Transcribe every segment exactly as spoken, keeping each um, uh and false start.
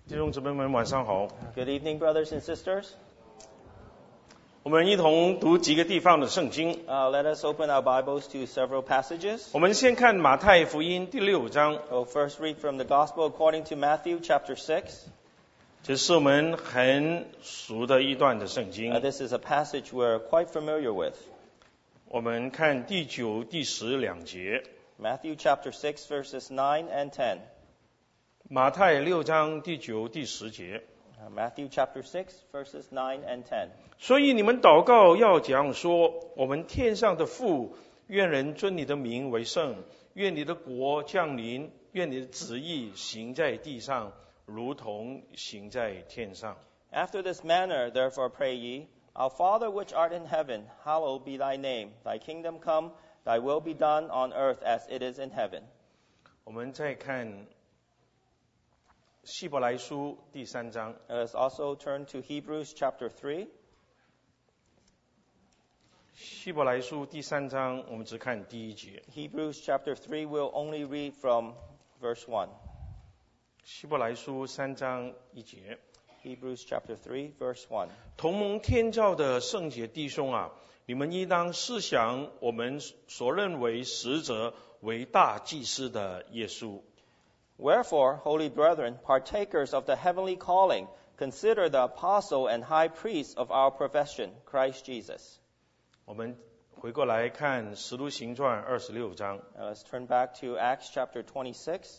弟兄姊妹们晚上好。 Good evening, brothers and sisters. 我们一同读几个地方的圣经。 Uh, let us open our Bibles to several passages. 我们先看马太福音第六章， We'll first read from the Gospel according to Matthew chapter six. 这是我们很熟的一段的圣 Uh, 经。 this is a passage we're quite familiar with. 我们看第九、第十两节。 Matthew chapter six, verses nine and ten. 马太六章第九、第十节。 Uh, Matthew chapter six, verses nine and ten. 所以你们祷告要这样说：我们天上的父，愿人尊你的名为圣，愿你的国降临，愿你的旨意行在地上，如同行在天上。 After this manner, therefore, pray ye, Our Father which art in heaven, hallowed be thy name. Thy kingdom come, thy will be done on earth as it is in heaven. 我们再看希伯来书第三章。 Let us also turn to Hebrews chapter three. 希伯来书第三章，我们只看第一节。 Hebrews chapter three, we'll only read from verse one. 希伯来书三章一节。 Hebrews chapter three, verse one. 同蒙天照的圣洁弟兄啊，你们应当思想我们所认为使者为大祭司的耶稣。 Wherefore, holy brethren, partakers of the heavenly calling, consider the apostle and high priest of our profession, Christ Jesus. 我们回过来看《使徒行传》二十六章， Now let's turn back to Acts chapter twenty-six. 《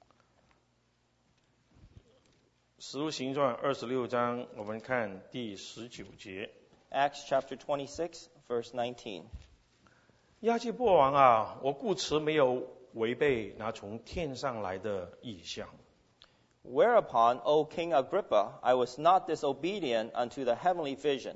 使徒行传》二十六章，我们看第十九节。 Acts chapter twenty-six, verse nineteen. 亚基波王啊，我故此没有违背那从天上来的意象。 Whereupon, O King Agrippa, I was not disobedient unto the heavenly vision.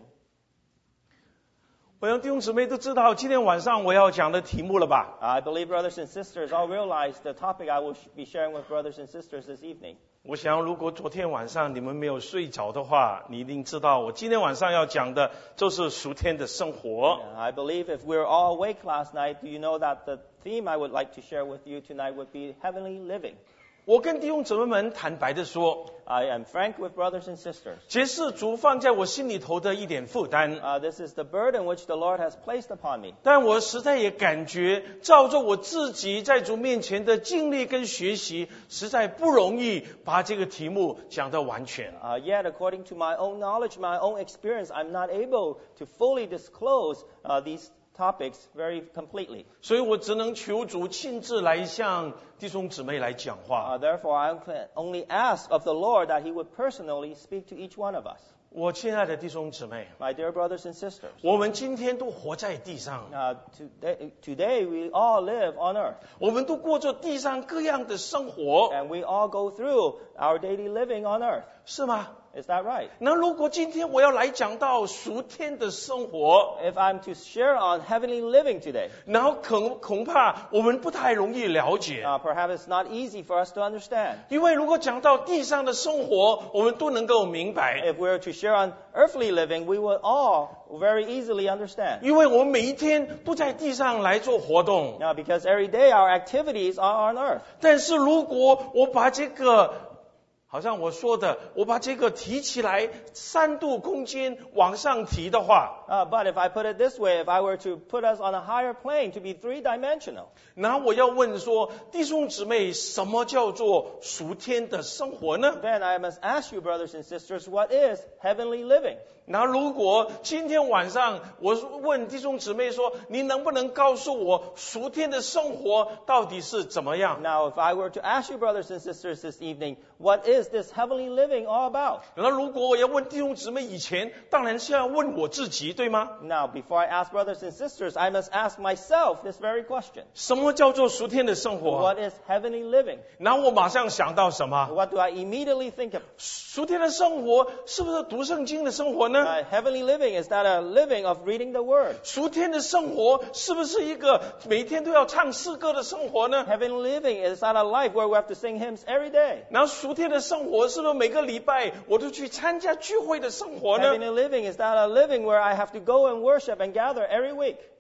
我想弟兄姊妹都知道今天晚上我要讲的题目了吧？ I believe brothers and sisters all realize the topic I will be sharing with brothers and sisters this evening. 我想如果昨天晚上你们没有睡着的话，你一定知道我今天晚上要讲的就是属天的生活。 I believe if we're all awake last night, do you know that the theme I would like to share with you tonight would be heavenly living? 我跟弟兄姊妹们坦白的说， I am frank with brothers and sisters. 这是主放在我心里头的一点负担。 Uh, this is the burden which the Lord has placed upon me. 但我实在也感觉，照着我自己在主面前的经历跟学习，实在不容易把这个题目讲得完全。 Uh, yet, according to my own knowledge, my own experience, I'm not able to fully disclose uh, these topics very completely. 所以我只能求主亲自来向弟兄姊妹来讲话。 Uh, therefore, I can only ask of the Lord that He would personally speak to each one of us. 我亲爱的弟兄姊妹， My dear brothers and sisters, 我们今天都活在地上， uh, today, today we all live on earth, 我们都过着地上各样的生活， and we all go through our daily living on earth. 是吗？ Is that right? 那如果今天我要来讲到属天的生活， If I'm to share on heavenly living today, 然后恐恐怕我们不太容易了解， uh, perhaps it's not easy for us to understand. 因为如果讲到地上的生活，我们都能够明白， If we're to share on earthly living, we will all very easily understand. 因为我们每一天都在地上来做活动。 Now, because every day our activities are on earth. 但是如果我把这个，好像我说的，我把这个提起来三度空间往上提的话， Uh, but if I put it this way, if I were to put us on a higher plane to be three-dimensional, 然后我要问说，弟兄姊妹，什么叫做属天的生活呢？ then I must ask you, brothers and sisters, what is heavenly living? 然后如果今天晚上我问弟兄姊妹说，你能不能告诉我属天的生活到底是怎么样？ Now, if I were to ask you, brothers and sisters, this evening, what is this heavenly living all about? 然后如果我要问弟兄姊妹以前，当然是要问我自己，对吗？ Now, before I ask brothers and sisters, I must ask myself this very question. 什么叫做属天的生活？ What is heavenly living? 然后我马上想到什么？ What do I immediately think of? 属天的生活是不是读圣经的生活呢？ Uh, heavenly living, is that a living of reading the Word? 属天的生活是不是一个每天都要唱诗歌的生活呢？ Heavenly living, is that a life where we have to sing hymns every day? 然后属天的生活是不是每个礼拜我都去参加聚会的生活呢？ Heavenly living, is that a living where I have to go and worship and gather every week?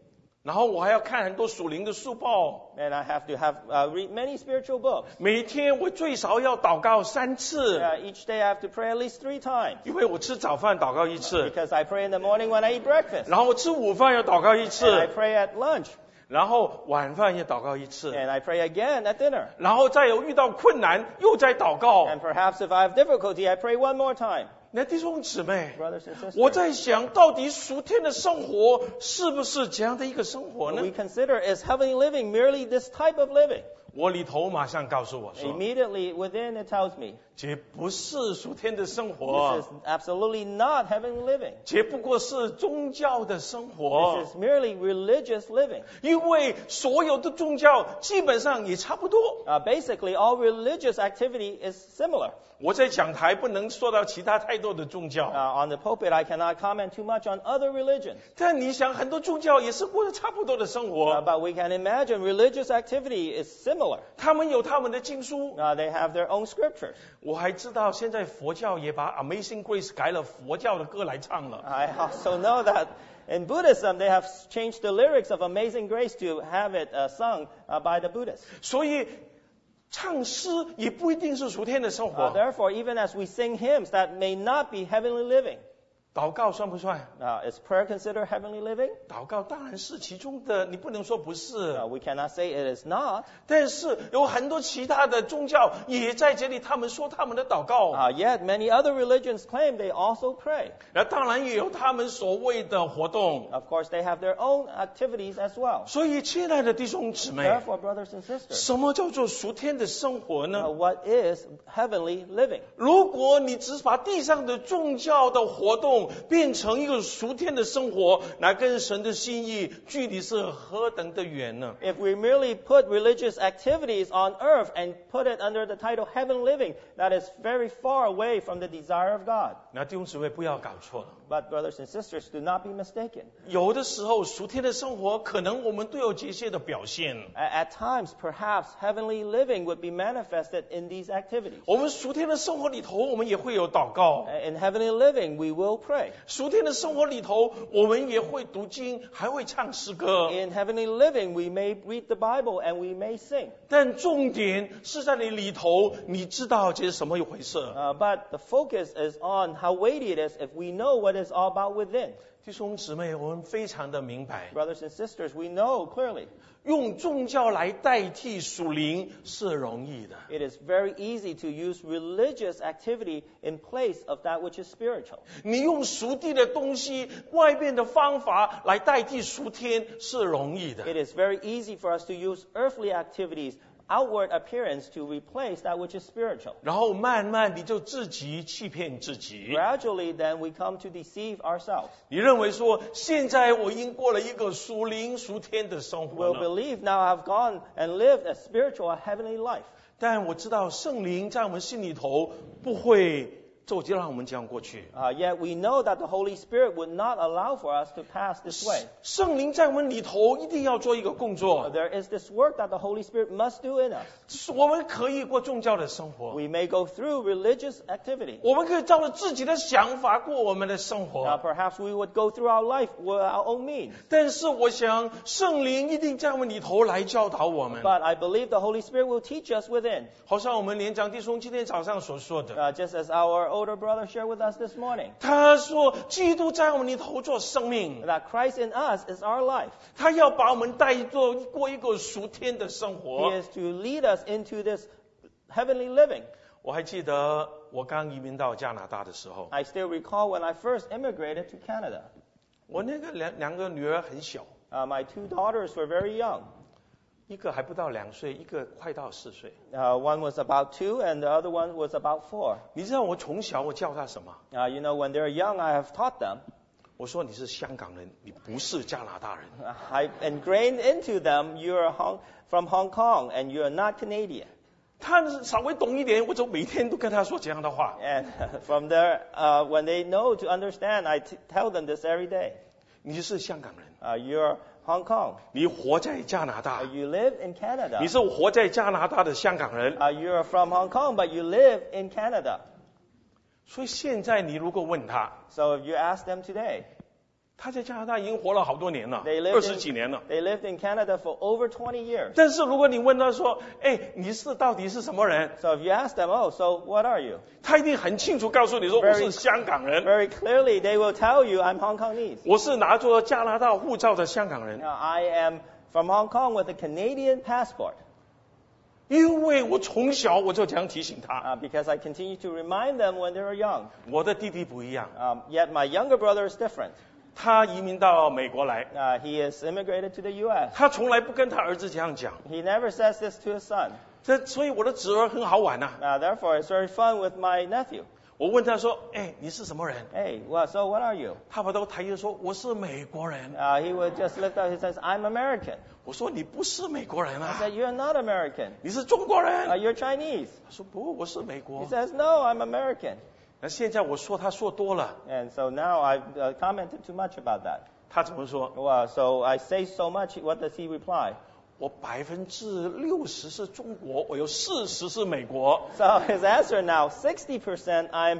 然后我还要看很多属灵的书报， And I have to have uh, read many spiritual books. 每天我最少要祷告三次， Uh, each day I have to pray at least three times. 因为我吃早饭祷告一次， Because I pray in the morning when I eat breakfast. 然后我吃午饭要祷告一 And I 次， pray at lunch. 然后晚饭也祷告一次， And I pray again at dinner. 然后再有遇到困难又在祷告。 And perhaps if I have difficulty, I pray one more time. 那弟兄姊妹， Brothers and sisters. 我在想到底属天的生活是不是这样的一个生活呢 We？ consider is heavenly living merely this type of living? 我里头马上告诉我说， Immediately within it tells me 这不是属天的生活 this is absolutely not heavenly living. 这不过是宗教的生活 This is merely religious living. 因为所有的宗教基本上也差不多。 Uh, basically, all religious activity is similar. 我在讲台不能说到其他太多的宗 Uh, 教， on the pulpit, I cannot comment too much on other religions. 但你想很多宗教也是过着差不多的生 Uh, 活， but we can imagine religious activity is similar. 他们有他们的经书。 Uh, they have their own scriptures. 我还知道现在佛教也把 Amazing Grace 改了佛教的歌来唱了。 I also know that in Buddhism, they have changed the lyrics of Amazing Grace to have it uh, sung uh, by the Buddhists. 所以唱诗也不一定是属天的生 Uh, 活。 therefore, even as we sing hymns, that may not be heavenly living. 祷告算不算？ Uh, is prayer considered heavenly living? 祷告当然是其中的，你不能说不是。 Uh, we cannot say it is not. 但是有很多其他的宗教也在这里，他们说他们的祷告， Uh, yet, many other religions claim they also pray. 那当然也有他们所谓的活动。 Of course, they have their own activities as well. 所以，亲爱的弟兄姊妹， Therefore, brothers and sisters, 什么叫做属天的生活 uh, 呢？ what is heavenly living? 如果你只把地上的宗教的活动变成一个属天的生活，那跟神的心意距离是何等的远呢？ If we merely put religious activities on earth and put it under the title heaven living, that is very far away from the desire of God. 那弟兄姊妹不要搞错了。 But brothers and sisters, do not be mistaken. 有的时候，属天的生活可能我们都有这些的表现。 A- At times, perhaps heavenly living would be manifested in these activities. 我们属天的生活里头，我们也会有祷告； In heavenly living, we will pray. 属天的生活里头，我们也会读经，还会唱诗歌。 In heavenly living, we may read the Bible and we may sing. 但重点是在你里头，你知道这是什么一回事。 Uh, but the focus is on how weighty it is if we know what it's all about within. 弟兄姊妹，我们非常的明白， Brothers and sisters, we know clearly 用宗教来代替属灵是容易的。 it is very easy to use religious activity in place of that which is spiritual. 你用属地的东西、外边的方法来代替属天是容易的。 It is very easy for us to use earthly activities, outward appearance, to replace that which is spiritual. 然后慢慢你就自己欺骗自己。 Gradually, then, we come to deceive ourselves. 你认为说，现在我已经过了一个属灵属天的生活 We'll 了， believe now I've gone and lived a spiritual, a heavenly life. 但我知道圣灵在我们心里头不会就就让我们这样过去。 Uh, yet we know that the Holy Spirit would not allow for us to pass this way. 圣灵在我们里头一定要做一个工 Uh, 作， there is this work that the Holy Spirit must do in us. 我们可以过宗教的生活， We may go through religious activity. 我们可以照着自己的想法过我们的生 Now, 活。 perhaps we would go through our life with our own means. 但是我想，圣灵一定在我们里头来教导我们， But I believe the Holy Spirit will teach us within. 好像我们连长弟兄今天早上所说的， Uh, just as our older brother shared with us this morning. 他说，基督在我们里头做生命， That Christ in us is our life. 他要把我们带做过一个属天的生 He 活。 is to lead us into this heavenly living. 我还记得我刚移民到加拿大的时候， I still recall when I first immigrated to Canada. 我那个两两个女儿很小， Uh, my two daughters were very young. 一个还不到两岁，一个快到四岁。 Uh, one was about two and the other one was about four. 你知道我从小我教她什么？ Uh, you know, when they're young, I have taught them. 我说你是香港人，你不是加拿大人。 I ingrained into them, you're Hong, from Hong Kong and you're not Canadian. 她稍微懂一点，我就每天都跟她说这样的话。 And from there, uh, when they know to understand, I t- tell them this every day. 你是香港人， Uh, you're Hong Kong. 你活在加拿大 Uh,，you live in Canada. 你是活在加拿大的香港人。 Uh, you're from Hong Kong, but you live in Canada. 所以现在你如果问他， So if you ask them today, 他在加拿大已经活了好多年了， They lived 二十 in- 几年了。 They lived in Canada for over twenty years. 但是如果你问他说，哎，你是到底是什么人？ So if you ask them, oh, so what are you? 他一定很清楚告诉你说，我 Very- 是香港人， Very clearly, they will tell you, I'm Hong Kongese. 我是拿着加拿大护照的香港人。 Now, I am from Hong Kong with a Canadian passport. 因为我从小我就这样提醒他， Uh, because I continue to remind them when they were young. 我的弟弟不一样， Um, yet my younger brother is different. 他移民到美国来， Uh, he has immigrated to the U S. 他从来不跟他儿子这样讲。 He never says this to his son. 这所以我的侄儿很好玩呐、啊。 Uh, therefore, it's very fun with my nephew. 我问他说：“哎，你是什么人 Hey, well, so what are you?？” 他把头抬起说：“我是美国人。 Uh, he would just lift up, he says, I'm American. ” 我说：“你不是美国人 I 啊， said, you're not American. 你是中国 Uh, 人。 you're Chinese. ” 他说：“不，我是美 He 国。 says, no, I'm American. ” 那现在我说他说多了， And so now I've uh, commented too much about that. 他怎么说？ Well, so I say so much, what does he reply? 我百分之六十是中国，我有四十是美国。 So his answer now, sixty percent I'm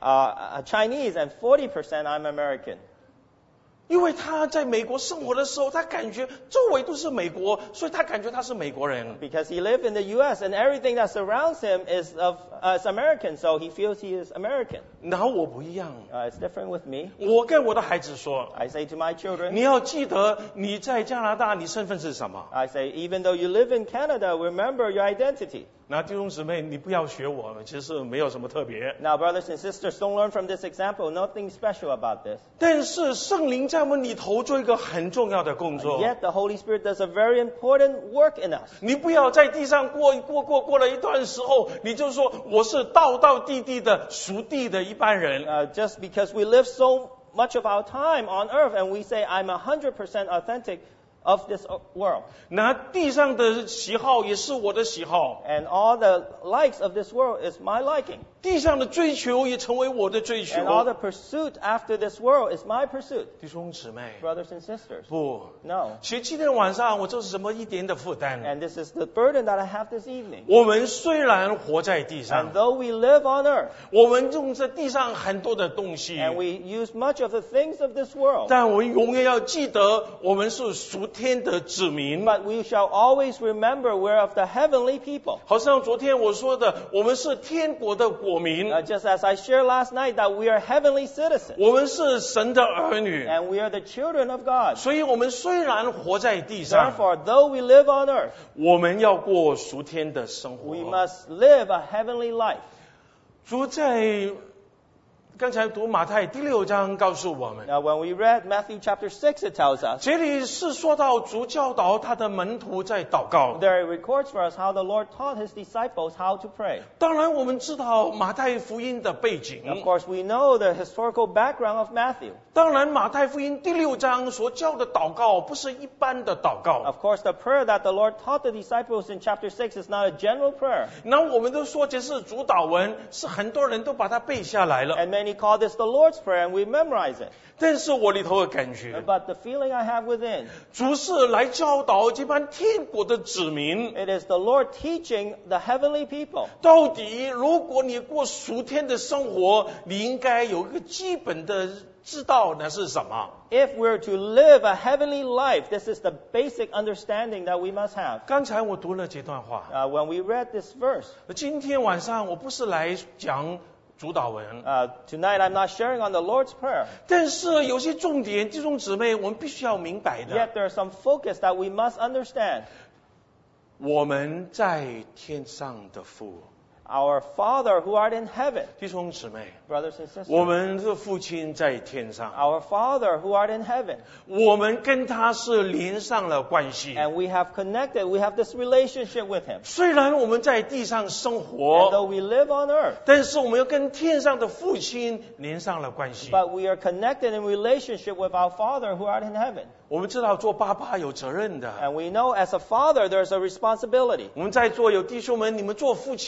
uh, Chinese and forty percent I'm American. 因为他在美国生活的时候，他感觉周围都是美国，所以他感觉他是美国人。 Because he lived in the U S and everything that surrounds him is of uh, is American, so he feels he is American. 然后我不一样， Uh, it's different with me. 我跟我的孩子说， I say to my 你 children, 要记得你在加拿大，你身份是什么？ I say, even though you live in Canada, remember your identity. 那弟兄姊妹，你不要学我，其实没有什么特别。 Now, brothers and sisters, don't learn from this example. Nothing special about this. 但是圣灵在我们里头做一个很重要的工作。 Yet the Holy Spirit does a very important work in us. 你不要在地上过过过过了一段时候，你就说我是道道地地的属地的一般人。 Uh, just because we live so much of our time on earth and we say, I'm one hundred percent authentic of this world. 那地上的喜好也是我的喜好， And all the likes of this world is my liking. 地上的追求也成为我的追求 And。all the pursuit after this world is my pursuit. 弟兄姊妹， Brothers and sisters. 不， No. 其实今天晚上我就是什么一点的负担。 And this is the burden that I have this evening. 我们虽然活在地 And 上， though we live on earth 我们用在地上很多的东西， and we use much of the things of this world, 但我们永远要记得，我们是属天的子民。 but we shall always remember we're of the heavenly people. 好像昨天我说的，我们是天国的国民， Uh, just as I shared last night that we are heavenly citizens 我们是神的儿女， and we are the children of God. 所以我们虽然活在地上， Therefore, though we live on earth, 我们要过属天的生活。 we must live a heavenly life. 主在刚才读马太第六章告诉我们， Now, when we read Matthew chapter six, it tells us, 这里是说到主教导他的门徒在祷告。 there it records for us how the Lord taught his disciples how to pray. 当然，我们知道马太福音的背景。 Of course, we know the historical background of Matthew. 当然，马太福音第六章所教的祷告不是一般的祷告。 Of course, the prayer that the Lord taught the disciples in chapter six is not a general prayer. 那我们都说这是主祷文，是很多人都把它背下来了。 And many call this the Lord's Prayer, and we memorize it. 但是我里头的感觉， But the feeling I have within, 主是来教导这班天国的子民。 it is the Lord teaching the heavenly people. 到底，如果你过属天的生活，你应该有一个基本的知道那是什么。 If we're to live a heavenly life, this is the basic understanding that we must have. 刚才我读了这段话， Uh, when we read this verse, 今天晚上我不是来讲主祷文， uh, tonight I'm not sharing on the Lord's Prayer. 但是有些重点，弟兄姊妹，我们必须要明白的。 Yet there are some focus that we must understand. 我们在天上的父， Our Father who art in heaven, 弟兄姊妹， brothers and sisters. 我们的父亲在天上， Our Father who art in heaven. 我们跟他是连上了关系。 And we have connected, we have this relationship with Him. 虽然我们在地上生 And 活， though we live on earth, 但是我们又跟天上的父亲连上了关系。 but we are connected in relationship with our Father who art in heaven. 我们知道做爸爸有责任的， And we know as a father there's a responsibility. 我们在座有弟兄们，你们做父亲，你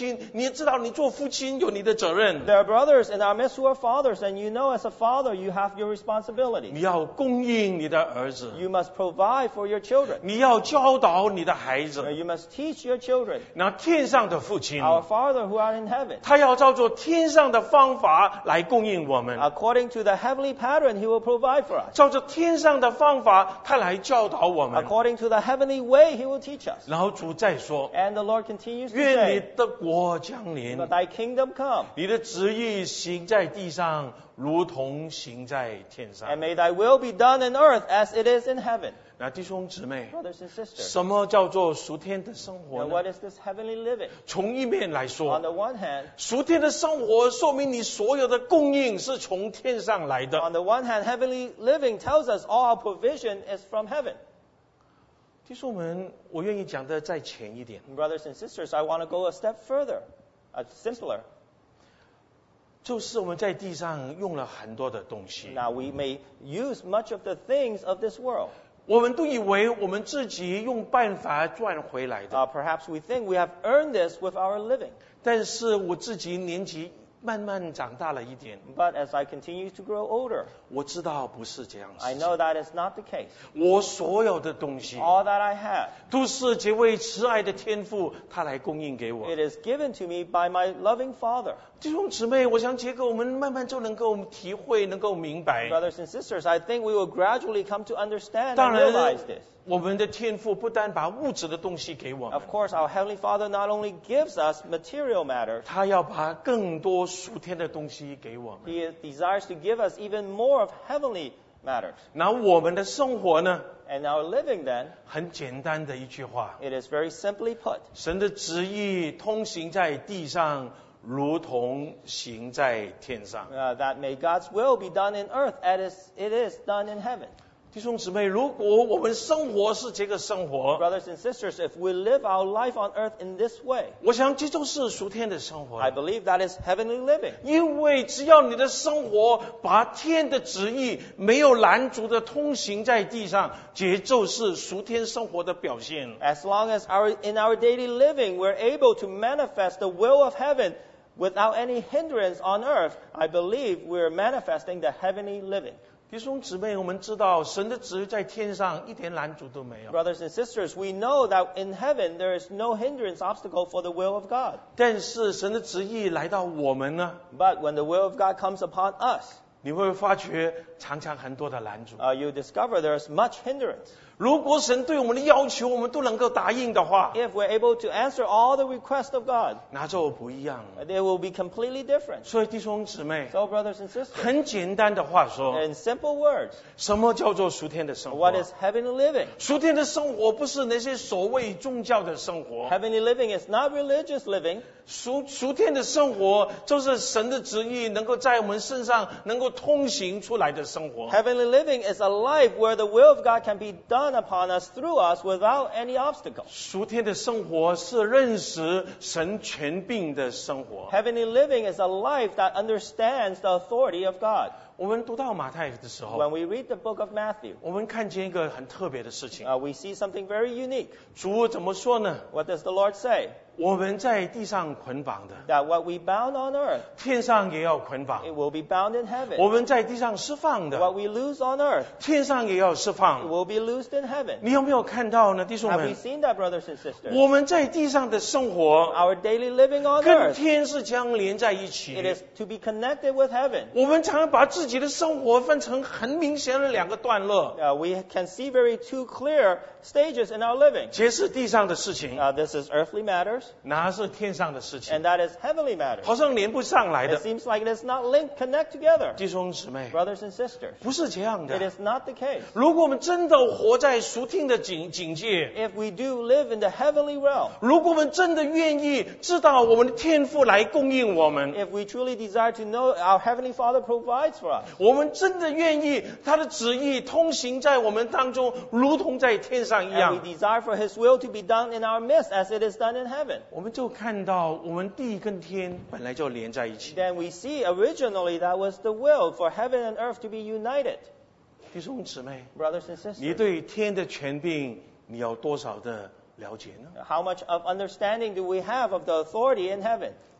也知道你做父亲有你的责任。 There are brothers in our midst who are fathers, and you know as a father you have your responsibility. 你要供应你的儿子， You must provide for your children. 你要教导你的孩子。 You must teach your children. 那天上的父亲， Our Father who art in heaven. 他要照着天上的方法来供应我们， According to the heavenly pattern, He will provide for us. 照着天上的方法，他来教导我们。 According to the heavenly way, He will teach us. 然后主再说， And the Lord continues to 愿你 say, 的国降临， Let thy kingdom come, 你的旨意行在地上，如同行在天上。 and may thy will be done in earth as it is in heaven. 那弟兄姊妹， Brothers and sisters, 什么叫做属天的生活 now 呢？ what is this heavenly living? 从一面来 On 说， the one hand, 属天的生活说明你所有的供应是从天上来的。 on the one hand, heavenly living tells us all our provision is from heaven. 弟兄们，我愿意讲的再浅一点， Brothers and sisters, I want to go a step further, uh, simpler. 就是我们在地上用了很多的东西， Now we may use much of the things of this world. 我们都以为我们自己用办法赚回来的， Uh, perhaps we think we have earned this with our living. 但是我自己年纪慢慢长大了一点， But as I continue to grow older, 我知道不是这样的 I 事 know 情。 that is not the case. 我所有的东西 All that I have, 都是这位慈爱的天父他来供应给我。 it is given to me by my loving Father. 弟兄姊妹，我想这个我们慢慢就能够体会，能够明白。 Brothers and sisters, I think we will gradually come to understand 当 and 然 realize this. 我们的天父不但把物质的东西给我们 Of，course, our Heavenly Father not only gives us material matters, 他要把更多属天的东西给我们。 He desires to give us even more of heavenly matters. 那我们的生活呢？ And our living then, 很简单的一句话： it is very simply put, 神的旨意通行在地上，如同行在天上。 uh, that may God's will be done in earth as it is done in heaven. 弟兄姊妹，如果我们生活是这个生活， Brothers and sisters, if we live our life on earth in this way, 我想这就是属天的生活。 I believe that is heavenly living. 因为只要你的生活把天的旨意没有拦阻的通行在地上，这就是属天生活的表现。 As long as our, in our daily living we're able to manifest the will of heaven without any hindrance on earth, I believe we're manifesting the heavenly living. 弟兄姊妹，我们知道神的旨意在天上一点拦阻都没有， Brothers and sisters, we know that in heaven there is no hindrance obstacle for the will of God. 但是神的旨意来到我们呢， But when the will of God comes upon us, 你会发觉常常很多的拦阻。 uh, you discover there is much hindrance. 如果神对我们的要求我们都能够答应的话， If we're able to answer all the requests of God, 那就不一样。 they will be completely different. 所以弟兄姊妹， So, brothers and sisters, 很简单的话说， in simple words, 什么叫做属天的生活 what？is heavenly living? 属天的生活不是那些所谓宗教的生活， Heavenly living is not religious living. 属属天的生活就是神的旨意能够在我们身上能够通行出来的生活。 Heavenly living is a life where the will of God can be done upon us through us without any obstacle. 属天的生活是认识神权柄的生活。 Heavenly living is a life that understands the authority of God. 我们读到马太的时 When 候， we read the book of Matthew, 我们看见一个很特别的事情。 uh, we see something very unique. 主怎么说呢？ What does the Lord say? 我们在地上捆绑的， That what we bound on earth, 天上也要捆绑； it will be bound in heaven. 我们在地上释放的， What we lose on earth, 天上也要释 it 放。 will be loosed in heaven. 你有没有看到呢，弟兄 Have we 们？ seen that, brothers and sisters? 我们在地上的生活 Our daily living on 跟 earth, 天是将连在一 it 起。 is to be connected with heaven. 我们常常把自己的生活分成很明显的两个段落， Uh, we can see very two clear stages in our living. 这是地上的事情， Uh, this is earthly matters, 那是天上的事情， and that is heavenly matters. 好像连不上来 It 的。 seems like it is not linked, connect together. 弟兄姊妹， Brothers and sisters, 不是这样 it 的。 is not the case. 如果我们真的活在属天的境境界， If we do live in the heavenly realm, 如果我们真的愿意知道我们的天父来供应我们， if we truly desire to know our Heavenly Father provides for us, 我们真的愿意他的旨意通行在我们当中，如同在天上一 and 样 we，desire for His will to be done in our midst as it is done in heaven, 我们就看到我们地跟天本来就连在一起。 then we see originally that was the will for heaven and earth to be united. 弟兄姊妹， Brothers and 你 sisters, 对天的权柄，你有多少的了解呢？ how much of understanding do we have of the authority in heaven?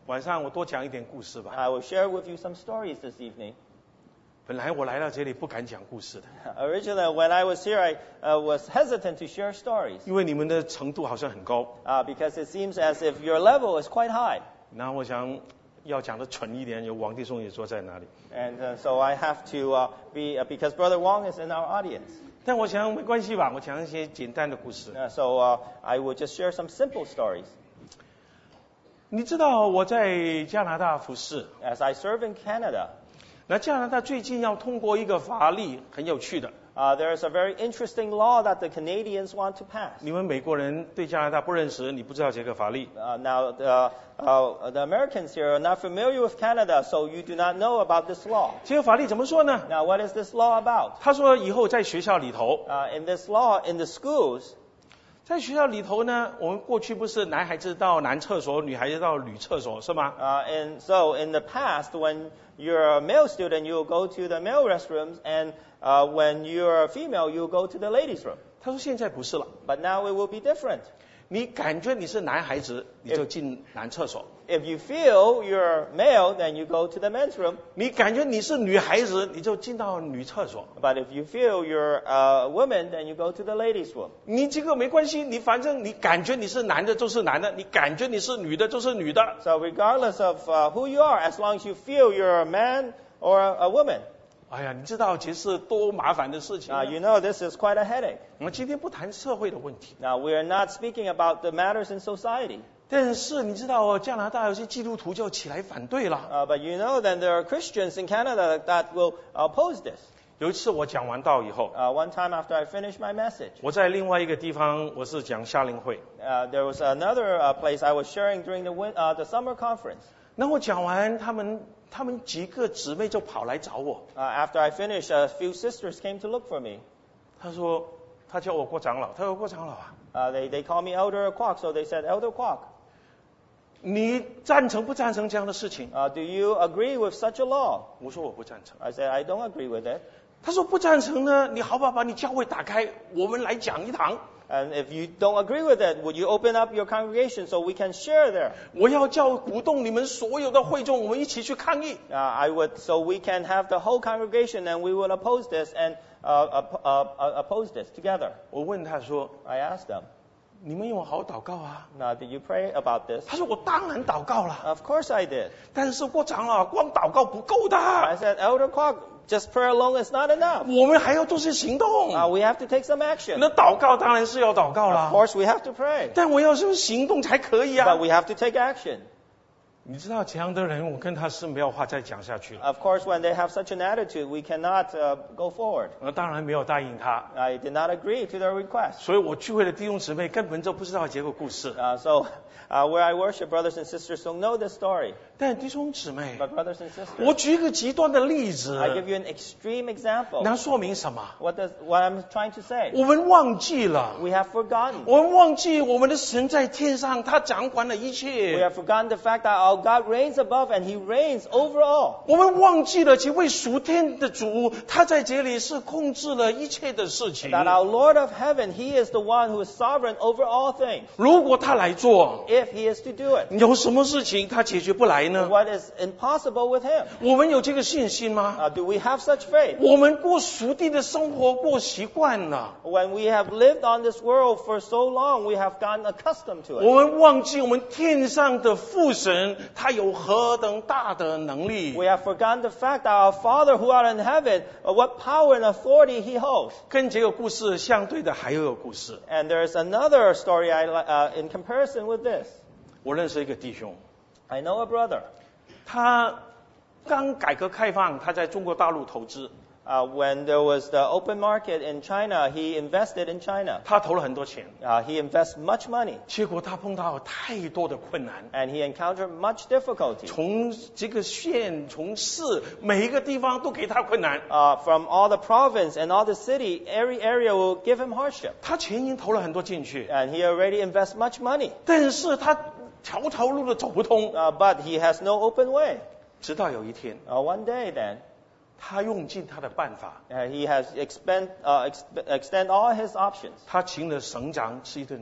晚上我多讲一点故事吧。 I will share with you some stories this evening. 本来我来到这里不敢讲故事的， Originally, when I was here, I uh, was hesitant to share stories 因为你们的程度好像很高。 uh, because it seems as if your level is quite high. 然后我想要讲的蠢一点，有王弟兄也坐在那里。 And uh, so I have to uh, be, uh, because Brother Wong is in our audience. 但我想没关系吧，我讲一些简单的故事。 Uh, so uh, I will just share some simple stories. 你知道我在加拿大服侍， As I serve in Canada, 那加拿大最近要通过一个法律，很有趣的。 uh, there is a very interesting law that the Canadians want to pass. 你们美国人对加拿大不认识，你不知道这个法律。 Uh, now, the, uh, the Americans here are not familiar with Canada, so you do not know about this law. 这个法律怎么说呢？ Now, what is this law about? 他说以后在学校里头， Uh, in this law, in the schools, 在学校里头呢，我们过去不是男孩子到男厕所，女孩子到女厕所，是吗？ uh, and so in the past, when you're a male student, you'll go to the male restrooms, and uh, when you're a female, you'll go to the ladies' room. 他说现在不是了， But now it will be different. 你感觉你是男孩子，你就进男厕所； If you feel you're male, then you go to the men's room. 你感觉你是女孩子，你就进到女厕所。 But if you feel you're a woman, then you go to the ladies' room. 你这个没关系，你反正你感觉你是男的就是男的，你感觉你是女的就是女的。 So regardless of uh, who you are, as long as you feel you're a man or a, a woman, 哎呀，你知道其实多麻烦的事情 uh, 呢。 you know this is quite a headache. 我们今天不谈社会的问题， Now, we are not speaking about the matters in society. 但是你知道哦，加拿大有些基督徒就起来反对了。 Uh, but you know that there are Christians in Canada that will oppose this. 有一次我讲完道以后， Uh, one time after I finished my message, 我在另外一个地方我是讲夏令会， uh, there was another uh, place I was sharing during the, win- uh, the summer conference. 那我讲完，他们他们几个姊妹就跑来找我， Uh, after I finished, a few sisters came to look for me. 他说他叫我郭长老，他说郭长老啊， Uh, they, they call me Elder Kwok, so they said, Elder Kwok, 你赞成不赞成这样的事情？ uh, do you agree with such a law? 我说我不赞成。 I said, I don't agree with it. 他说不赞成呢，你好不好把你教会打开，我们来讲一堂。 And if you don't agree with it, would you open up your congregation so we can share there? 我要叫鼓动你们所有的会众，我们一起去抗议。 Uh, I would, so we can have the whole congregation and we will oppose this and uh, uh, uh, uh, oppose this together. 我问他说， I asked them, 你们有好好祷告啊？ now did you pray about this? 他说我当然祷告了， Of course I did. 但是郭长老光祷告不够的， I said, Elder Kwok, just prayer alone is not enough. 我们还要做些行动。 Uh, we have to take some action. 那祷告当然是要祷告 Of 啦， course we have to pray. 但我要是行动才可以 But 啊。 we have to take action. 你知道这样的人，我跟他是没有话再讲下去了。 Of course, when they have such an attitude, we cannot uh, go forward. 我当然没有答应他， I did not agree to their request. 所以我聚会的弟兄姊妹根本就不知道这个故事。 Uh, so, uh, where I worship, brothers and sisters don't know this story. 但弟兄姊妹， But brothers and 我 sisters, 举一个极端的例子， I give you an extreme example. 能说明什么？ What does what I'm trying to say? 我们忘记了， We have forgotten. 我们忘记我们的神在天上，他掌管了一 We 切。 have forgotten the fact that our God reigns above and He reigns over all. 我们忘记了这位属天的主，他在这里是控制了一切的事情。 That our Lord of heaven, He is the one who is sovereign over all things. 如果他来做， If He is to do it, 有什么事情他解决不来呢？ what is impossible with Him? 我们有这个信心吗？ Uh, do we have such faith? 我们过属地的生活过习惯了， When we have lived on this world for so long, we have gotten accustomed to it. 我们忘记我们天上的父神，他有何等大的能力。 We have forgotten the fact that our Father who art in heaven, uh, what power and authority He holds. 跟这个故事相对的还有个故事。 And there's another story I, li- uh, in comparison with this. 我认识一个弟兄， I know a brother. 他刚改革开放，他在中国大陆投资， Uh, when there was the open market in China, he invested in China. 他投了很多钱， Uh, he invested much money, 结果他碰到太多的困难。 and he encountered much difficulty. 从这个县，从市，每一个地方都给他困难。 Uh, from all the province and all the city, every area will give him hardship. 他钱已经投了很多进去， And he already invested much money. 但是他条条路都走不通。 Uh, but he has no open way. 直到有一天， Uh, one day then, 他用尽他的办法， uh, he has expend, uh, exp- extend all his options. 他请了省长吃一顿饭，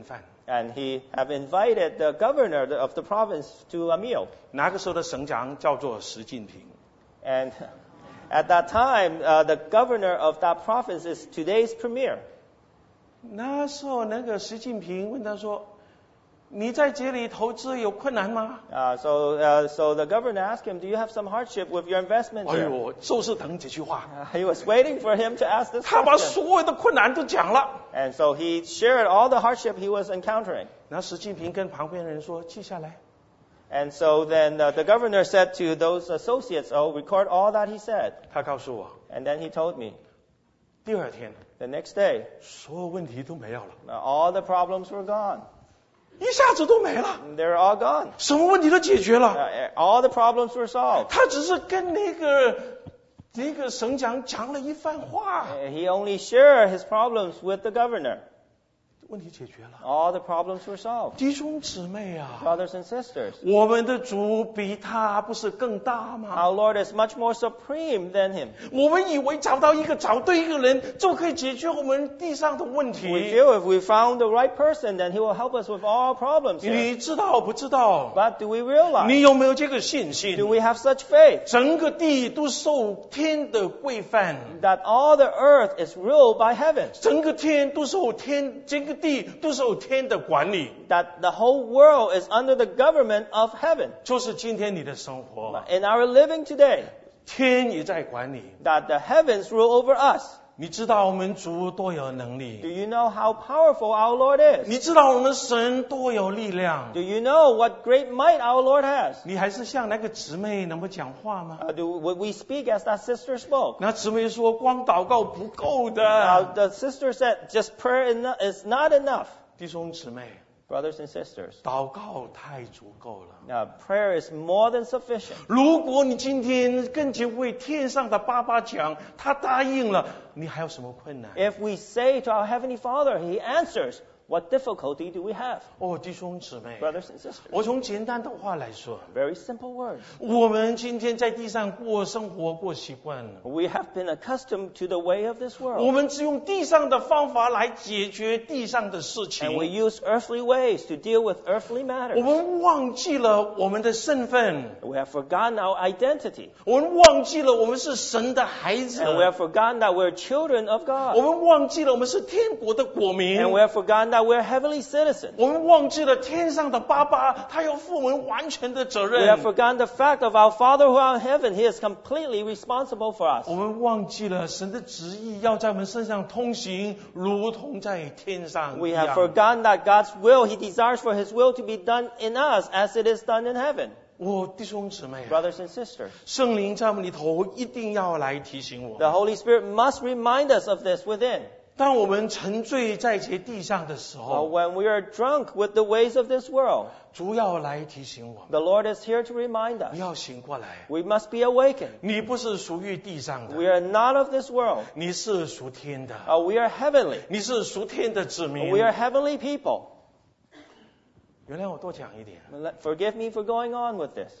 And he have invited the governor of the province to a meal. 那个时候的省长叫做石敬平。 And at that time, uh, the governor of that province is today's premier. 那时候那个石敬平问他说：“你在这里投资有困难吗？” Uh, so, uh, so the governor asked him, "Do you have some hardship with your investment 哎 here?" 呦，就是等这句话， Uh, he was waiting for him to ask this 他把 question. 所有的困难都讲了。 And so he shared all the hardship he was encountering. 那石敬平跟旁边的人说：“记下来。” And so then uh, the governor said to those associates, "Oh, record all that he said." 他告诉我， And then he told me, 第二天 the next day, 所有问题都没有了， uh, all the problems were gone. 一下子都没了， They're all gone. 什么问题都解决 Uh, 了。 all the problems were solved. 他只是跟那个那个省长讲了一番话， Uh, he only shared his problems with the governor. 问题解决了。 All the problems were solved. 弟兄姊妹啊， Brothers and sisters, 我们的主比他不是更大吗？ our Lord is much more supreme than him. 我们以为找到一个找对一个人就可以解决我们地上的问 We 题， feel if we found the right person, then he will help us with all problems here. 你知道不知道？ But do we realize? 你有没有这个信 Do 心？ we have such faith 整个地都受天的规范， that all the earth is ruled by heaven? 整个天都受天，整个地都受天的管理。 That the whole world is under the government of heaven? 就是今天你的生活， In our living today, 天也在管理。 that the heavens rule over us. 你知道我们主多有能 Do 力， you know how powerful our Lord is? 你知道我们神多有力量。 Do you know what great might our Lord has? 你还是像那个姊妹能够讲话吗？ Uh, do would we speak as that sister spoke? 那姊妹说光祷告不够 Now, 的。 the sister said, just prayer eno- is not enough. 弟兄姊妹， Brothers and sisters, 祷告太足够了。 uh, prayer is more than sufficient. 如果你今天跟这位天上的爸爸讲，他答应了，你还有什么困难？ If we say to our Heavenly Father, He answers, what difficulty do we have? 哦，弟兄姊妹， Brothers and sisters, 我从简单的话来说， very simple words. 我们今天在地上过生活过习惯了， We have been accustomed to the way of this 我 world. 们只用地上的方法来解决地上的事 And we 情， use earthly ways to deal with earthly 我 matters. 们忘记了我们的身份， We have forgotten our identity. 我们忘记了我们是神的孩子， And we have forgotten that we're children of 我 God. 们忘记了我们是天国的国民， And we have forgotten that we're heavenly citizens. 我们忘记了天上的爸爸，他要负我们完全的责 We have 任。 forgotten the fact of our Father who art in heaven. He is completely responsible for us. 我们忘记了神的旨意要在我们身上通行，如同在天上 We 一 have 样。 forgotten that God's will, He desires for His will to be done in us as it is done in heaven. 我弟兄姊妹啊， Brothers and sisters, 圣灵在我们里头一定要来提醒我 the 们。 Holy Spirit must remind us of this within. 当我们沉醉在这地上的时 Uh, 候， when we are drunk with the ways of this world, 主要来提醒我们， the Lord is here to remind 你 us. 要醒过来。 We must be awakened. 你不是属于地上 We 的， are not of this world. 你是属天的， Uh, we are heavenly. 你是属天的子民。 We are heavenly people. 原来我多讲一点。 Let- Forgive me for going on with this.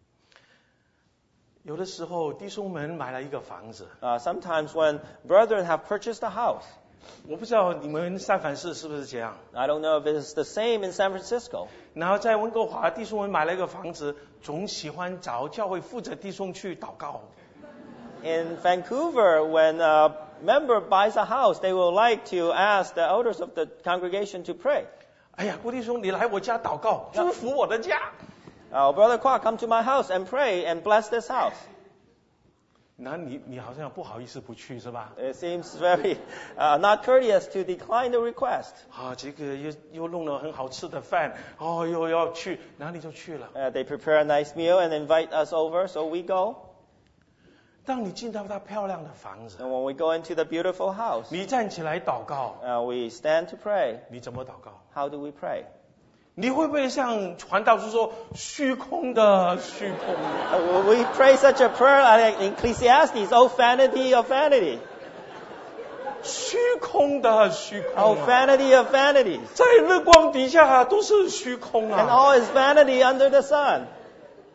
有的时候弟兄们买了一个房子， Uh, sometimes when brethren have purchased a house, 我不知道你们三藩市是不是这样。 I don't know if it's the same in San Francisco. 然后在温哥华，弟兄们买了一个房子，总喜欢找教会负责弟兄去祷告。 In Vancouver, when a member buys a house, they will like to ask the elders of the congregation to pray. 哎呀，郭弟兄，你来我家祷告，祝福我的家。 Uh, Brother Kwok, come to my house and pray and bless this house. 那你你好像不好意思不去是吧？ It seems very uh, not courteous to decline the request. 啊，这个又又弄了很好吃的饭，哦，又要去，然后你就去了。 Uh, they prepare a nice meal and invite us over, so we go. 当你进到他漂亮的房子， And when we go into the beautiful house, 你站起来祷告， uh, we stand to pray. 你怎么祷告？ How do we pray? 你会不会像传道书说虚空的虚空的？ Uh, we pray such a prayer like Ecclesiastes, oh vanity of vanity, 虚空的虚 oh 空、啊， vanity of vanities, 在日光底下都是虚空 and 啊！ all is vanity under the sun.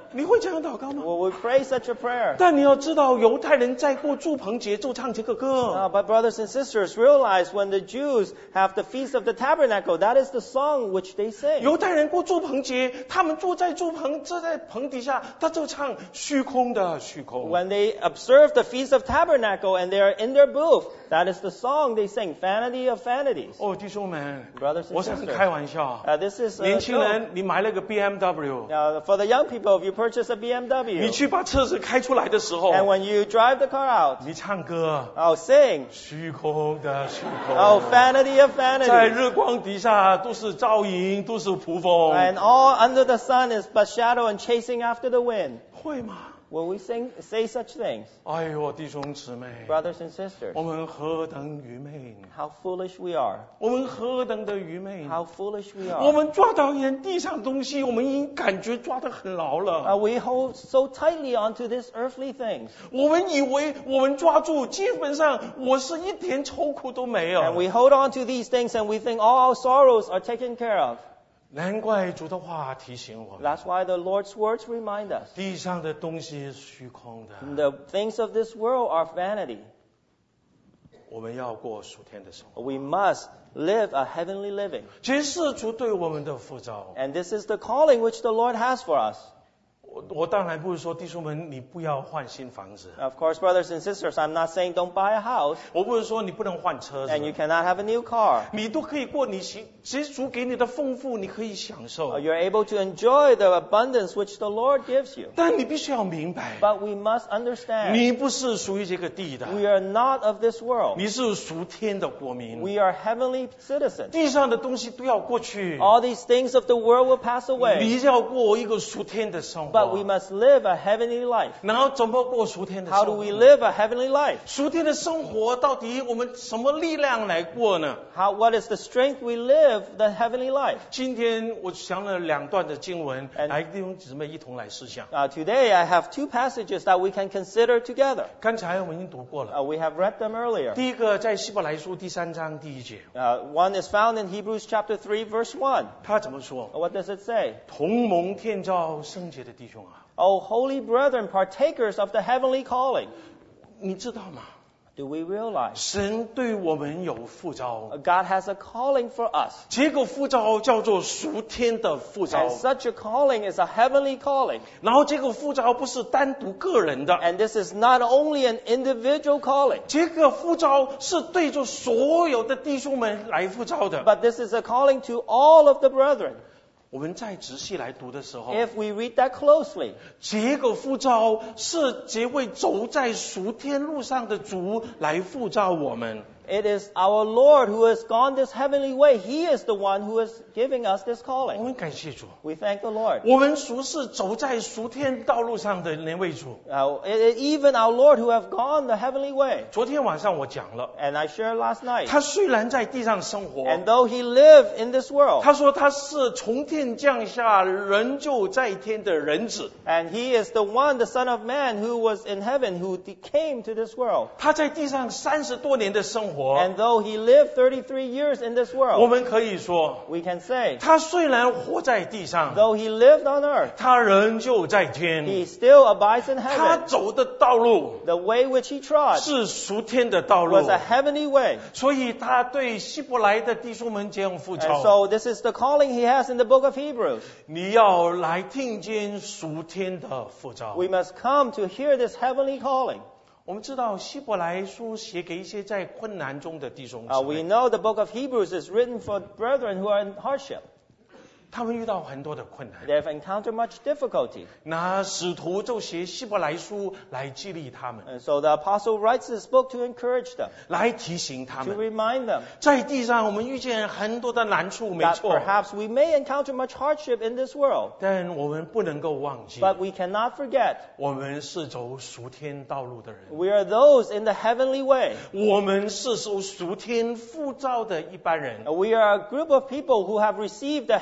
你会这样祷告吗？ Will we pray such a prayer? 但你要知道，犹太人在过住棚节就唱这个歌。 Uh, but brothers and sisters, realize when the Jews have the Feast of the Tabernacle, that is the song which they sing. 犹太人过住棚节，他们坐在住棚，坐在棚底下，他就唱虚空的虚空。 When they observe the Feast of Tabernacle and they are in their booth, that is the song they sing, Vanity of Vanities. 哦，弟兄们， Brothers and 我是很 sisters, 开玩笑。 uh, this is 年 a 轻 joke. 人，你买了个 B M W， Now, for the young people, if you purchase a B M 你 W, 去把车子开出来的时候， and when you drive the car out, 你唱歌， oh, sing, 虚空的虚空。 oh, vanity of 在 vanity. 日光底下都是噪音，都是蒲风， And all under the sun is but shadow and chasing after the wind. 会吗？ Will we sing, say such things? 哎呦，弟兄姊妹， Brothers and sisters, 我们何等愚昧， how foolish we are. 我们何等的愚昧。 How foolish we 我 are. 们抓到一点地上东西，我们已经感觉抓得很牢 Uh, 了。 we hold so tightly onto these earthly things. 我们以为我们抓住，基本上我是一点愁苦都没有。 And we hold on to these things and we think all our sorrows are taken care of. 难怪主的话提醒我们， That's why the Lord's words remind us. 地上的东西是虚空的， The things of this world are vanity. 我们要过属天的生活。 We must live a heavenly living. 这是主对我们的呼召。 And this is the calling which the Lord has for us. 我我当然不是说弟兄们你不要换新房子， Of course, brothers and sisters, I'm not saying don't buy a house 我不是说你不能换车子， and you cannot have a new car. 你都可以过你其其实主给你的丰富，你可以享受 Uh,。You're able to enjoy the abundance which the Lord gives you. 但你必须要明白， But we must understand 你不是属于这个地的， we are not of this world. 你是属天的国民。 We are heavenly citizens. 地上的东西都要过去， All these things of the world will pass 你 away. 要过一个属天的生 But we 活。 must live a heavenly life. 然后怎么过属天的 How 生 do 活 we？live a heavenly life? 属天的生活到底我们什么力量来过呢？ How, what is the strength we live the heavenly life? 今天我想了两段的经文， And- 来弟兄姊妹一同来思想。 Uh, today I have two passages that we can consider together. 刚才我们已经读过了。 Uh, we have read them earlier. 第一个在希伯来书第三章第一节， Uh, one is found in Hebrews chapter three, verse one. 他怎么说？ What does it say? 同蒙天召圣洁的弟兄啊， O holy brethren, partakers of the heavenly calling. 你知道吗？ Do we realize 神对我们有呼召， uh, God has a calling for us? 这个呼召叫做属天的呼召 And。such a calling is a heavenly calling. 然后这个呼召不是单独个人的， And this is not only an individual calling, 这个呼召是对着所有的弟兄们来呼召的。 but this is a calling to all of the brethren. 我们再仔细来读的时候， If we read that closely, 这个呼召是这位走在属天路上的主来呼召我们。 it is our Lord who has gone this heavenly way. He is the one who is giving us this 我 calling. 们感谢主， We thank the Lord. 我们属是走在属天道路上的那位主。 Uh, e- e- even our Lord who have gone the heavenly way. 昨天晚上我讲了， And I shared last night. 他虽然在地上生活， And though he lived in this world, 他说他是从天降下，人就在天的人子。 and he is the one, the Son of Man, who was in heaven, who de- came to this world. 他在地上三十多年的生活， And though he lived thirty-three years in this 我 world, 们可以说， we can say, 他虽然活在地上， though he lived on earth, 他仍旧在 he 天。 still abides in 他 heaven. 走的道路 The way which he trod 是属天的道路 was，a heavenly way. 所以他对希伯来的弟兄们这样呼 And 召： so this is the calling he has in the book of Hebrews. 你要来听见属天的呼召。 We must come to hear this heavenly calling. 我们知道希伯来书写给一些在困难中的弟兄 Uh, 姊 we 妹， know the book of Hebrews is written for brethren who are in hardship. 他们遇到很多的困难。 They have encountered much difficulty. 那使徒就写希伯来书来激励他们， And so the apostle writes this book to encourage them, 来提醒他 to 们， remind them 在地上我们遇见很多的难处，没 that 错， perhaps we may encounter much hardship in this world, 但我们不能够忘记， but we cannot forget 我们是走属天道路的人， we are those in the heavenly way. 我们是受属天呼召的一般人。 We are a group of people who have received the heavenly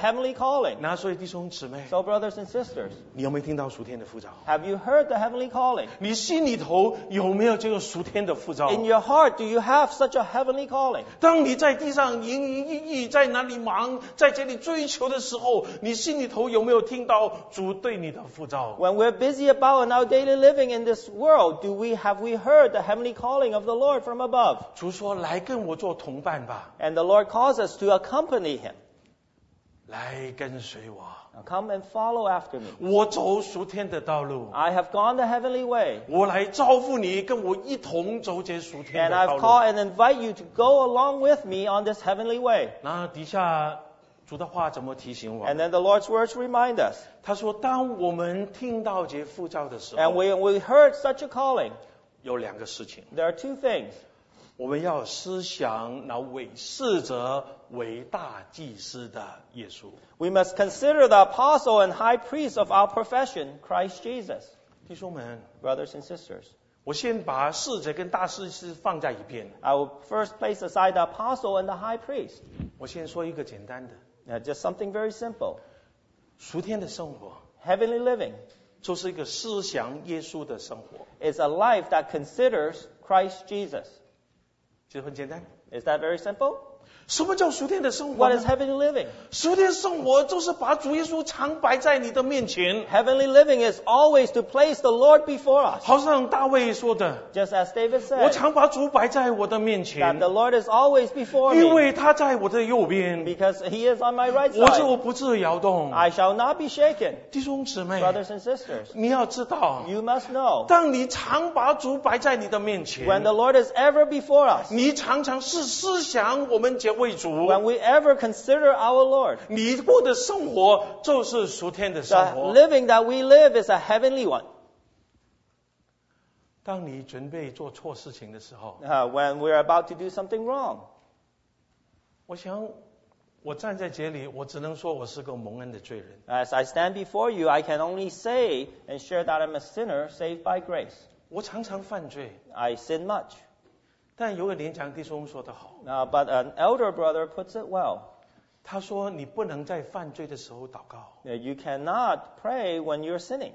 calling. 那所以弟兄姊妹， So brothers and sisters, 你有没有听到属天的呼召？ have you heard the heavenly calling? 你心里头有没有这个属天的呼召？ In your heart, do you have such a heavenly calling? 当你在地上营营役役，在哪里忙，在这里追求的时候，你心里头有没有听到主对你的呼召？ When we're busy about in our daily living in this world, do we have we heard the heavenly calling of the Lord from above? 主说：“来跟我做同伴吧， And the Lord calls us to accompany him. 来跟随我， Now come and follow after me. 我走属天的道路， I have gone the heavenly way, 我来招呼你，跟我一同走这属天 and 的 I've 道路。” called and invite you to go along with me on this heavenly way. 那底下主的话怎么提醒我？ And then the Lord's words remind us. 他说：“当我们听到这呼召的时 And 候， when we heard such a calling, 有两个事情， there are two things. 我们要思想那伟世者、伟大祭司的耶稣。 We must consider the apostle and high priest of our profession, Christ Jesus. 弟兄们， Brothers and sisters, 我先把侍者跟大祭司放在一边， I will first place aside the apostle and the high priest. 我先说一个简单的， Now, just something very simple. 属天的生活 Heavenly living 就是一个思想耶稣的生活， is a life that considers Christ Jesus. 就很简单。 Is that very simple? 什么叫属天的生活 What 呢 is heavenly living? 属天生活就是把主耶稣常摆在你的面前， Heavenly living is always to place the Lord before us. 好像大卫说的 Just as David 我 said, 常把主摆在我的面 that 前， the Lord is always before 因 me 为他在我的右边， because he is on my right 我 side. 就不致摇动。 I shall not be shaken. 弟兄姊妹， Brothers and sisters, 你要知道， you must know, 当你常把主摆在你的面 when 前， the Lord is ever before us, 你常常是思想我们这位主， when we ever consider our Lord, 你过的生活就是属天的生 the 活。 living that we live is a heavenly one. 当你准备做错事情的时候， Uh, when we're about to do something wrong, 我想我站在这里，我只能说我是个蒙恩的罪人。 as I stand before you, I can only say and share that I'm a sinner saved by grace. 我常常犯罪， I sin much. 但有个年长弟兄说得好， Uh, but an elder brother puts it well. 他说你不能在犯罪的时候祷告， Uh, You cannot pray when you're sinning.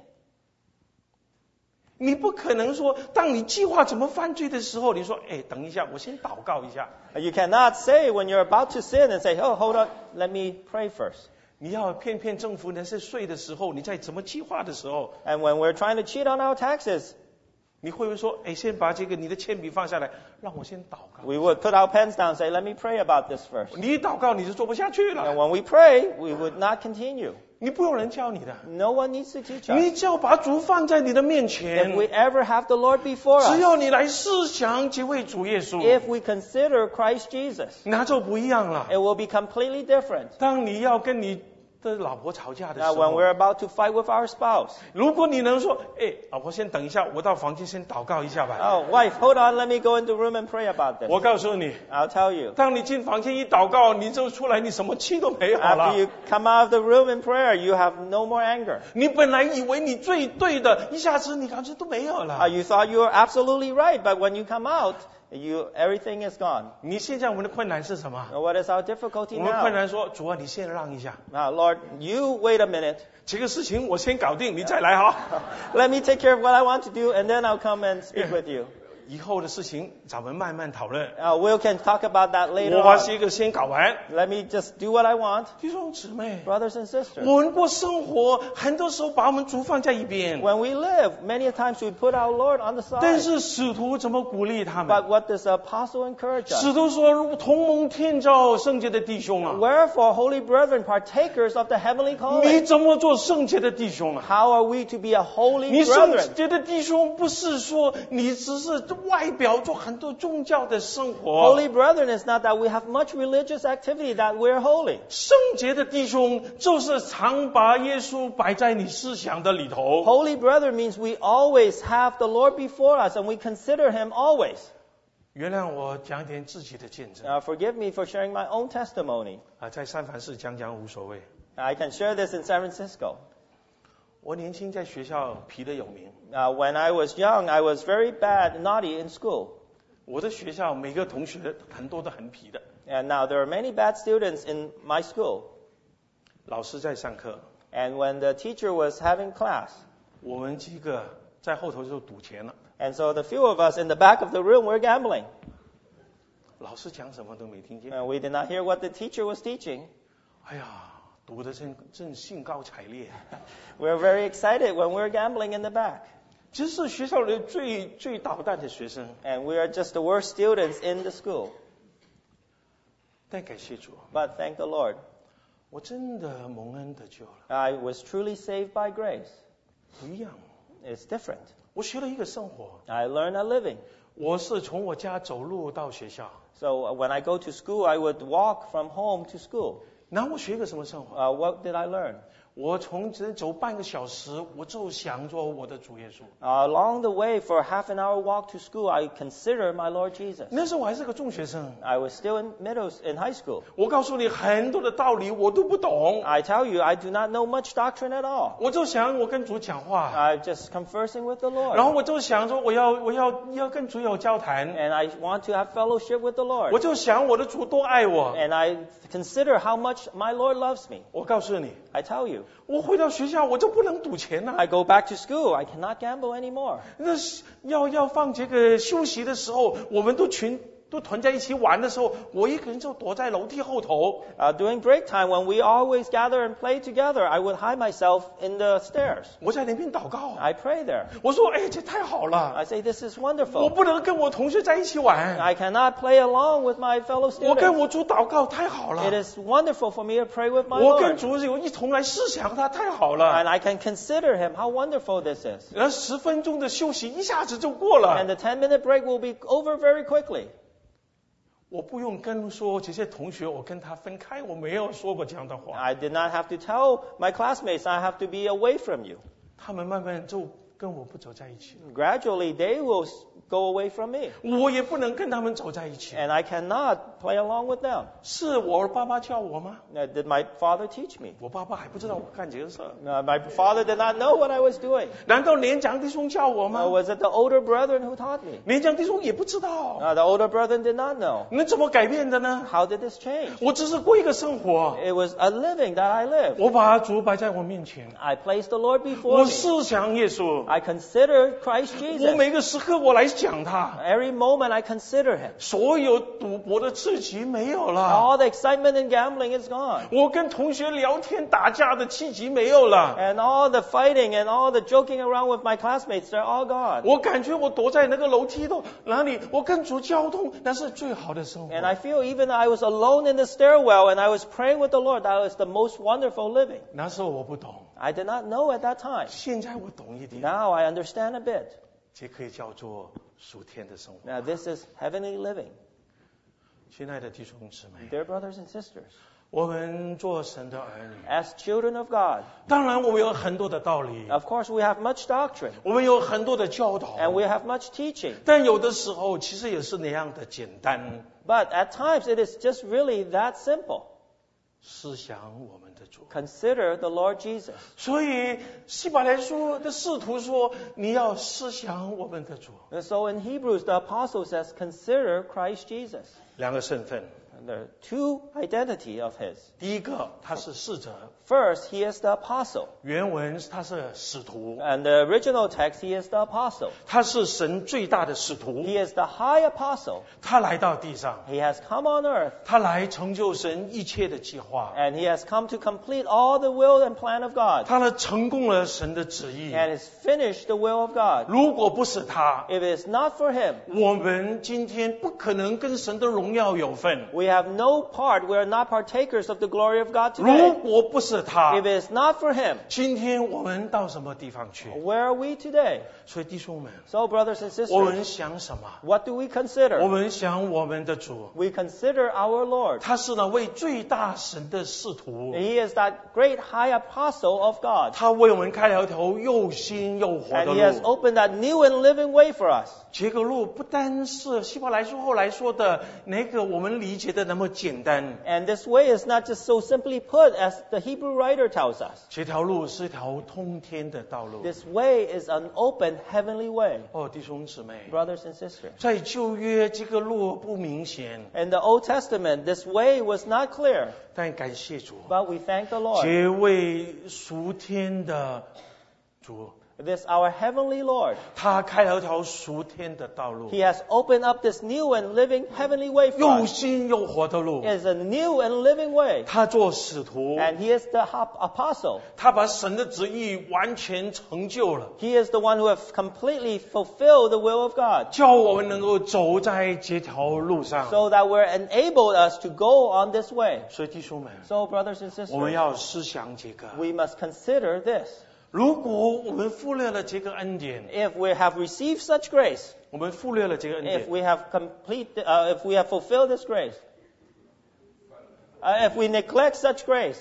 你不可能说当你计划怎么犯罪的时候，你说哎等一下，我先祷告一下。 Uh, You cannot say when you're about to sin and say, oh, hold on, let me pray first. 你要骗骗政府那些税的时候，你在怎么计划的时候， And when we're trying to cheat on our taxes, 你会不会说哎先把这个你的铅笔放下来，让我先祷告？ we would put our pens down and say, let me pray about this first. 你一祷告你就做不下去 And 了， when we pray, we would not continue. 你不用人教你的， No one needs to teach 你 us. 只要把主放在你的面 If 前， we ever have the Lord before 只 us, 要你来思想这位主耶稣， if we consider Christ Jesus, 那就不一样了。 it will be completely different. 当你要跟你的老婆吵架的时 Now, when 候， we're about to fight with our spouse, 如果你能说，哎，老婆先等一下，我到房间先祷告一下吧。 oh, wife, hold on, let me go into the room and pray about this. 我告诉你， I'll tell you. 当你进房间一祷告，你就出来，你什么气都没有 After 了。 you come out of the room in prayer, you have no more anger. 你本来以为你最对的，一下子你感觉都没有 Uh, 了。 you thought you were absolutely right, but when you come out, you everything is gone. 你现在我们的困难是什么？ Now, what is our difficulty 我们困 now? 难说，主啊，你先让一下， Now, Lord, you wait a minute. 这个事情我先搞定，你再来哈。 Let me take care of what I want to do, and then I'll come and speak with you. 以后的事情咱们慢慢讨论。 Uh, we can talk about that later 我把 on. 这个先搞完。 Let me just do what I want. 弟兄姊妹， Brothers and sisters, 我们过生活，很多时候把我们主放在一边。 when we live, many a times we put our Lord on the 但 side. 是使徒怎么鼓励他 But 们？ what does the apostle encourage us? 使徒说：“同盟天照圣洁的弟兄啊， Wherefore, holy brethren, partakers of the heavenly 你 calling, 怎么做圣洁的弟兄啊？ how are we to be a holy 你圣 brethren? 洁的弟兄不是说你只是外表做很多宗教的生活， Holy brethren is not that we have much religious activity that we're holy. 圣洁的弟兄就是常把耶稣摆在你思想的里头。 Holy brethren means we always have the Lord before us and we consider Him always. 原谅我讲点自己的见证 Now, forgive me for sharing my own testimony. 啊，在三藩市讲讲无所谓。 I can share this in San Francisco. 我年轻在学校皮得有名， Uh, when I was young, I was very bad, naughty in school. 我的学校每个同学很多都很皮的。 And now there are many bad students in my school. 老师在上课， And when the teacher was having class, 我们几个在后头就赌钱了。 and so the few of us in the back of the room were gambling. 老师讲什么都没听见。 And we did not hear what the teacher was teaching. 哎呀，赌得真真兴高采烈。 We were very excited when we were gambling in the back. 这是学校里最最捣蛋的学生。 And we are just the worst students in the school. 但感谢主， But thank the Lord, 我真的蒙恩得救了。 I was truly saved by grace. 不一样， It's different. 我学了一个生活。 I learned a living. 我是从我家走路到学校， So when I go to school, I would walk from home to school. 然后我学一个什么生活？ Uh, what did I learn? 我从只走半个小时，我就想着我的主耶稣。 Uh, along the way, for half an hour walk to school, I consider my Lord Jesus. 那时候我还是个中学生， I was still in middle, in high school. 我告诉你很多的道理我都不懂， I tell you, I do not know much doctrine at all. 我就想我跟主讲话， I'm just conversing with the 然后 Lord. 我就想说我要我要要跟主有交谈， And I want to have fellowship with the 我 Lord. 就想我的主多爱我。 And I consider how much my Lord loves me. 我告诉你， I tell you, 我回到学校我就不能赌钱了、 I go back to school, I cannot gamble anymore. 那是要要放这个休息的时候，我们都群都团在一起玩的时候，我一个人就躲在楼梯后头。 Uh, during break time, when we always gather and play together, I would hide myself in the stairs. 我在那边祷告， I pray there. 我说：“哎，这太好了！ I say, this is 我 wonderful. 不能跟我同学在一起玩， I cannot play along with my fellow 我跟 students. 我主祷告太好 It 了， is wonderful for me to pray with my 我跟 Lord. 主有一同来思想他太好 And 了。 I can consider him, how wonderful this is. 然后十分钟的休息一下子就过 And 了， the ten minute break will be over very quickly. 我不用跟说这些同学，我跟他分开，我没有说过这样的话。 I did not have to tell my classmates I have to be away from you. 他们慢慢就跟我不走在一起， Gradually, they will s- go away from me. 我也不能跟他们走在一起。 And I cannot play along with them. 是我爸爸教我吗？ Now, did my father teach me? 我爸爸还不知道我干这个事儿。 No, my father did not know what I was doing. 难道年长弟兄教我 Uh, 吗？ was it the older brethren who taught me? 年长弟兄也不知道， Uh, the older brethren did not know. 那怎么改变的呢？ How did this change? 我只是过一个生活， It was a living that I lived. 我把主摆在我面前， I placed the Lord 我 before me. 思想耶稣， I consider Christ 我 Jesus. 每个时刻我来讲他。 Every moment I consider him. 所有赌博的刺激没有了， All the excitement in gambling is gone. 我跟同学聊天打架的契机没有了， And all the fighting and all the joking around with my classmates, they're all gone. 我感觉我躲在那个楼梯洞哪里，我跟主交通，那是最好的生活。 And I feel even I was alone in the stairwell and I was praying with the Lord, that was the most wonderful living. 那时候我不懂， I did not know at that time. 现在我懂一点， Now I understand a bit. 这可以叫做属天的生活。 Now this is heavenly living. 亲爱的弟兄姊妹， Dear brothers and sisters, 我们做神的儿女， as children of God, 当然我们有很多的道理， of course we have much doctrine 我们有很多的教导， and we have much teaching. 但有的时候其实也是那样的简单。 But at times it is just really that simple. 思想我们的主， Consider the Lord Jesus. 所以希伯来书的使徒说，你要思想我们的主。 And so in Hebrews, the apostle says, consider Christ Jesus. 两个身份， And there are two identity of his. 第一个他是使者， First, he is the apostle. 原文他是使徒， And the original text, he is the apostle. 他是神最大的使徒， He is the high apostle. 他来到地上， He has come on earth 他来成就神一切的计划， and he has come to complete all the will and plan of God 他来成功了神的旨意。 and has finished the will of God. 如果不是他， If it is not for him, 我们今天不可能跟神的荣耀有份。 we have no part. We are not partakers of the glory of God 如 today. 果不是他 If，it is not for him, 今天我们到什么地方去？ where are we today? 所以弟兄们， So, brothers and 我 sisters, 们想什么？ what do we 我 consider? 们想我们的主， We consider our Lord. 他是那位最大神的使徒， He is that great high apostle of God. 他为我们开了一条又新又活 And 的 he has 路。 opened that new and living way for us. 这个路不单是希伯来书后来说的那个我们理解的的那么简单。 And this way is not just so simply put as the Hebrew writer tells us. 这条路是一条通天的道路。 This way is an open heavenly way. 哦，弟兄姊妹， Brothers and sisters. 在旧约这个路不明显， In the Old Testament, this way was not clear. 但感谢主， But we thank the Lord. 这位属天的主， This our heavenly Lord. 他开了条属天的道路， He has opened up this new and living heavenly way for 又 us. 新又活的路。 It is a new and living way. 他做使徒， And He is the hop- apostle. 他把神的旨意完全成就了， He is the one who has completely fulfilled the will of God. 叫我们能够走在这条路上。 So that we're enabled us to go on this way. 所以弟兄们， So brothers and 我们 sisters, 要思想这个。 we must consider this. 如果我们忽略了这个恩典， If we have received such grace, 我们忽略了这个恩 if 典， we have complete, uh, if we have fulfilled this grace, uh, if we neglect such grace,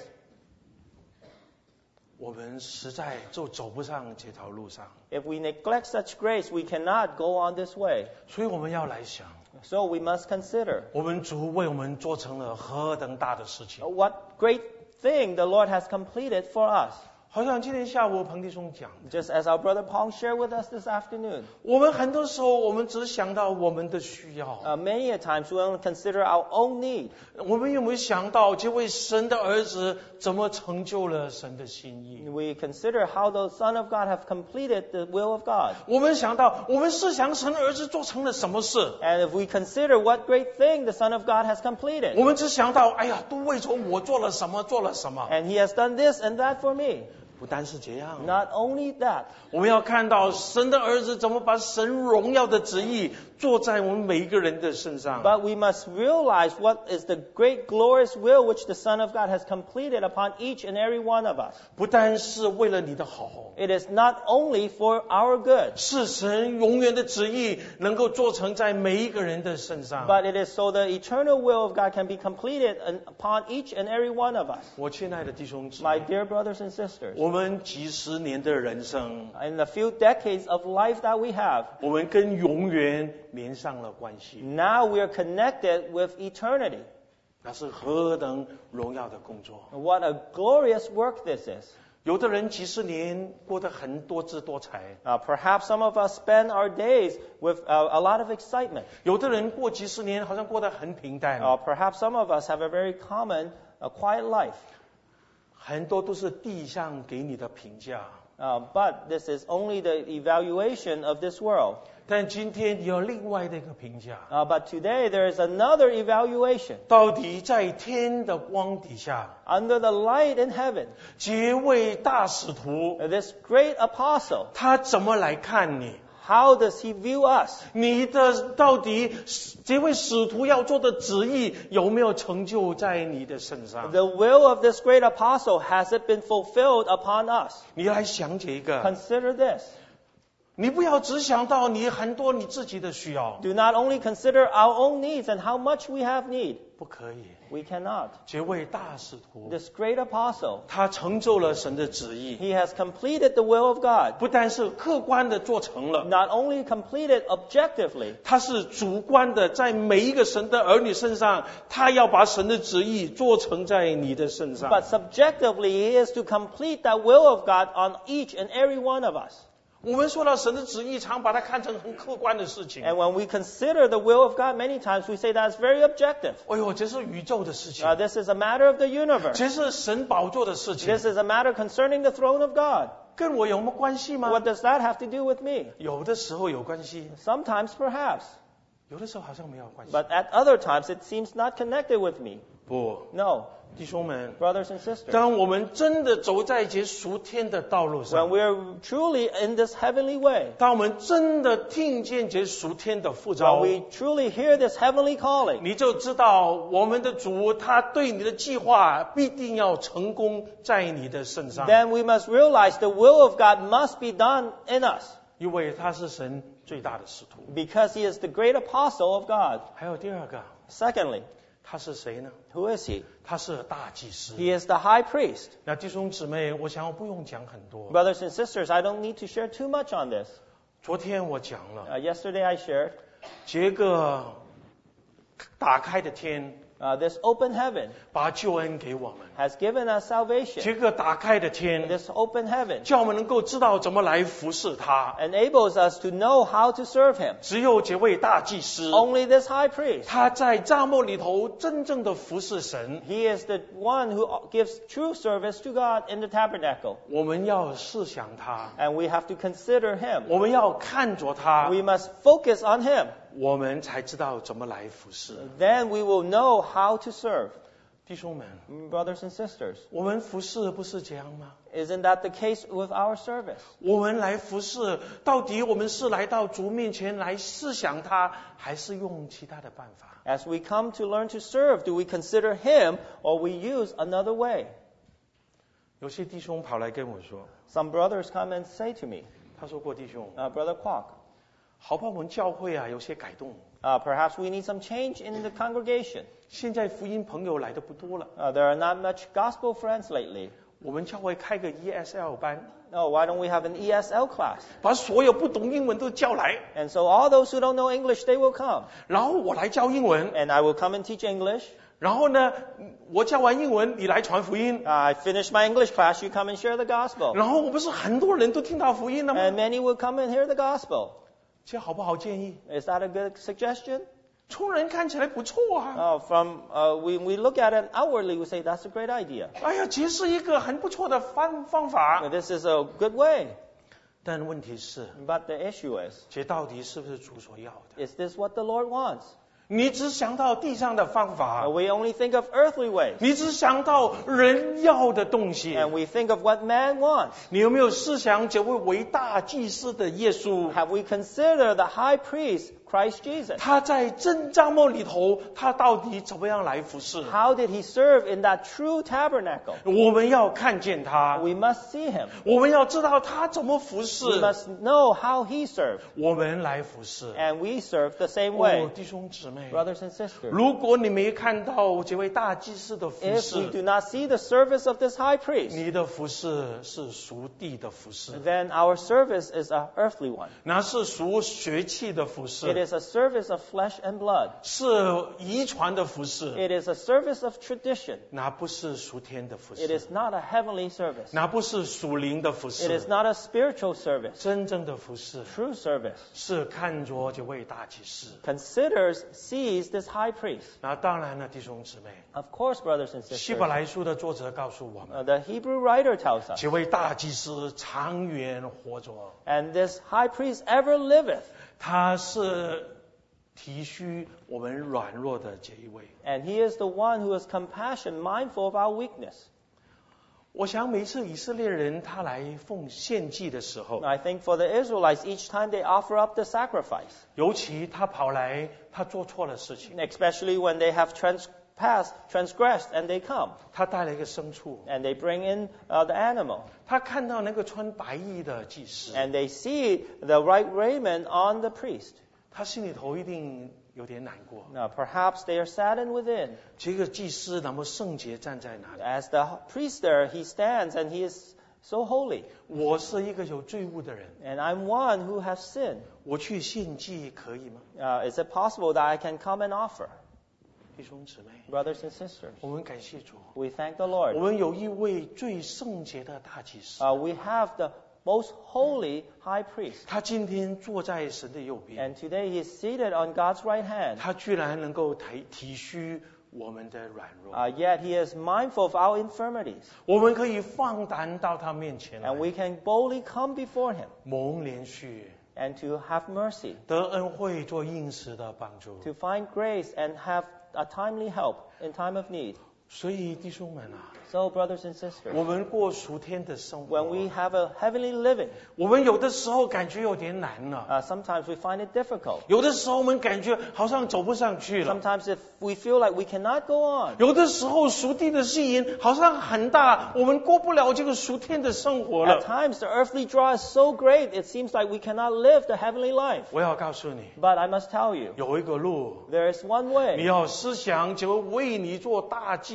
我们实在就走不上这条路上。 if we neglect such grace, we cannot go on this way. 所以我们要来想， So we must consider 我们主为我们做成了何等大的事情。 what great thing the Lord has completed for us. 好像今天下午彭弟兄讲， Just as our brother Pong shared with us this afternoon. 我们很多时候我们只想到我们的需要， Uh, many a times we only consider our own need. 我们有没有想到这位神的儿子怎么成就了神的心意？ We consider how the Son of God have completed the will of God. 我们想到，我们是想神的儿子做成了什么事？ And if we consider what great thing the Son of God has completed. 我们只想到，哎呀，都为着我做了什么，做了什么。 And He has done this and that for me. 不单是这样， Not only that, 我们要看到神的儿子怎么把神荣耀的旨意做在我们每一个人的身上。 but we must realize what is the great glorious will which the Son of God has completed upon each and every one of us. 不单是为了你的好， It is not only for our good, 是神永远的旨意能够做成在每一个人的身上。 but it is so the eternal will of God can be completed upon each and every one of us. 我亲爱的弟兄姊 My 妹， dear brothers and sisters, 我们几十年的人生， in the few decades of life that we have, 我们跟永远连上了关系， now we are connected with eternity. 那是何等荣耀的工作。 What a glorious work this is. 有的人几十年过得很多姿多彩， Uh, perhaps some of us spend our days with uh, a lot of excitement. 有的人过几十年好像过得很平淡， Uh, perhaps some of us have a very common, uh, quiet life. 很多都是地上给你的评价。 Uh, but this is only the evaluation of this world. 但今天有另外的一个评价， Uh, but today there is another evaluation. 到底在天的光底下， Under the light in heaven, 这位大使徒 uh, this great apostle, 他怎么来看你？ how does he view us? 你的到底这位使徒要做的旨意有没有成就在你的身上？ The will of this great apostle, has it been fulfilled upon us? 你来想这个， Consider this. 你不要只想到你很多你自己的需要， Do not only consider our own needs and how much we have need. 不可以。 We cannot. 这位大使徒， This great apostle, 他成就了神的旨意， he has completed the will of God. 不但是客观的做成了， Not only completed objectively, 他是主观的，在每一个神的儿女身上，他要把神的旨意做成在你的身上。 but subjectively, he is to complete that will of God on each and every one of us. 我们说到神的旨意，常把它看成很客观的事情。 And when we consider the will of God, many times we say that's very objective. 哎呦，这是宇宙的事情， Uh, this is a matter of the universe. 这是神宝座的事情， This is a matter concerning the throne of God. 跟我有什么关系吗 What？does that have to do with me? 有的时候有关系， Sometimes, perhaps. 有的时候好像没有关系。 But at other times, it seems not connected with me. 不， No, 弟兄们， brothers and sisters. 当我们真的走在这属天的道路 When 上， we are truly in this heavenly way, 当我们真的听见这属天的呼 when 召， we truly hear this heavenly calling, 你就知道我们的主他对你的计划必定要成功在你的身上， then we must realize the will of God must be done in us, 因为他是神最大的使徒。 because he is the great apostle of God. 还有第二个， Secondly, 他是谁呢？ who is he? 他是大祭司。 He is the high priest. 那弟兄姊妹，我想我不用讲很多。 Brothers and sisters, I don't need to share too much on this. 昨天我讲了， Uh, yesterday I shared 这个打开的天 Uh, this open heaven 把救恩给我们， has given us salvation. 这个打开的天， This open heaven 叫我们能够知道怎么来服侍他。 enables us to know how to serve Him. 只有这位大祭司， Only this high priest, 他在帐幕里头真正的服侍神。 he is the one who gives true service to God in the tabernacle. 我们要思想他， And we have to consider Him. 我们要看着他， We must focus on Him. 我们才知道怎么来服侍。 Then we will know how to serve. 弟兄们， Brothers and sisters, 我们服侍不是这样吗？ isn't that the case with our service? 我们来服侍，到底我们是来到主面前来思想他，还是用其他的办法？ As we come to learn to serve, do we consider Him or we use another way? 有些弟兄跑来跟我说， Some brothers come and say to me, 他说过弟兄， uh, Brother Kwok, 好怕我们教会啊有些改动， uh, perhaps we need some change in the congregation. 现在福音朋友来的不多了， Uh, there are not much gospel friends lately. 我们教会开个 E S L 班， No, why don't we have an E S L class? 把所有不懂英文都叫来， And so all those who don't know English, they will come. 然后我来教英文， And I will come and teach English. 然后呢，我教完英文，你来传福音， Uh, I finish my English class, you come and share the gospel. 然后我不是很多人都听到福音了 And 吗？ many will come and hear the gospel. 这好不好建议？ Is that a good suggestion? 从人看起来不错啊。 Uh, from uh, we, we look at it outwardly, we say that's a great idea. 哎呀，这是一个很不错的方方法。 This is a good way. 但问题是， But the issue is, 这到底是不是主所要的？ is this what the Lord wants? 你只想到地上的方 Uh, 法， we only think of earthly ways. 你只想到人要的东西， And we think of what man wants. 你有没有思想这位伟大祭司的耶稣？ Have we considered the high priest, Christ Jesus? 他在真帐幕里头，他到底怎么样来服侍？ How did he serve in that true tabernacle? 我们要看见他， We must see him. 我们要知道他怎么服侍， We must know how he served. 我们来服侍。 And we serve the same 哦 way. 弟兄姊妹， Brothers and sisters, 如果你没看到这位大祭司的服 if we 侍， do not see the service of this high priest, 你的服侍是属地的服侍， then our service is an earthly one. 那是属血气的服 It 侍， is a service of flesh and blood. 是遗传的服侍， It is a service of tradition. 那不是属天的服 It 侍， is not a heavenly service. 那不是属灵的服 It 侍 is，not a spiritual service. 真正的服侍 True service 是看着这位大祭司。 considers, sees this high priest. 那当然了，弟兄姊妹， Of course, brothers and 希 sisters, 伯来书的作者告诉我们， uh, the Hebrew writer tells us, 这位大祭司长远活着， and this high priest ever liveth, 他是体恤我们软弱的这一位。 and he is the one who has compassion, mindful of our weakness. 我想每次以色列人他来奉献祭的时候， I think for the Israelites, each time they offer up the sacrifice, 尤其他跑来，他做错了事情， especially when they have transpassed, transgressed, and they come, 他带了一个牲畜， and they bring in uh, the animal, 他看到那个穿白衣的祭司， and they see the right raiment on the priest. 他心里头一定有点难过。 Now, perhaps they are saddened within. 这个祭司那么圣洁站在那里， As the priest there, he stands and he is so holy. 我是一个有罪恶的人， And I'm one who has sinned. 我去献祭可以吗？ Uh, is it possible that I can come and offer? 弟兄姊妹， Brothers and sisters, 我们感谢主， we thank the 我 Lord. 们有一位最圣洁的大祭司， Uh, we have the most holy high priest. 他今天坐在神的右边， And today he is seated on God's right hand. 他居然能够体体恤我们的软弱， Uh, yet he is mindful of our infirmities. 我们可以放胆到他面前来 And，we can boldly come before him 蒙怜恤， and to have mercy, 得恩惠，做应时的帮助。 to find grace and have a timely help in time of need. 所以弟兄们啊， So, brothers and sisters, 我们过属天的生 when 活， we have a heavenly living, 我们有的时候感觉有点难了， uh, sometimes we find it difficult. 有的时候我们感觉好像走不上去了。 Sometimes if we feel like we cannot go on. 有的时候属地的吸引好像很大，我们过不了这个属天的生活 At 了。 times the earthly draw is so great, it seems like we cannot live the heavenly life. 我要告诉你， But I must tell you, 有一个路， there is one 你 way. 要思想，就为你做大祭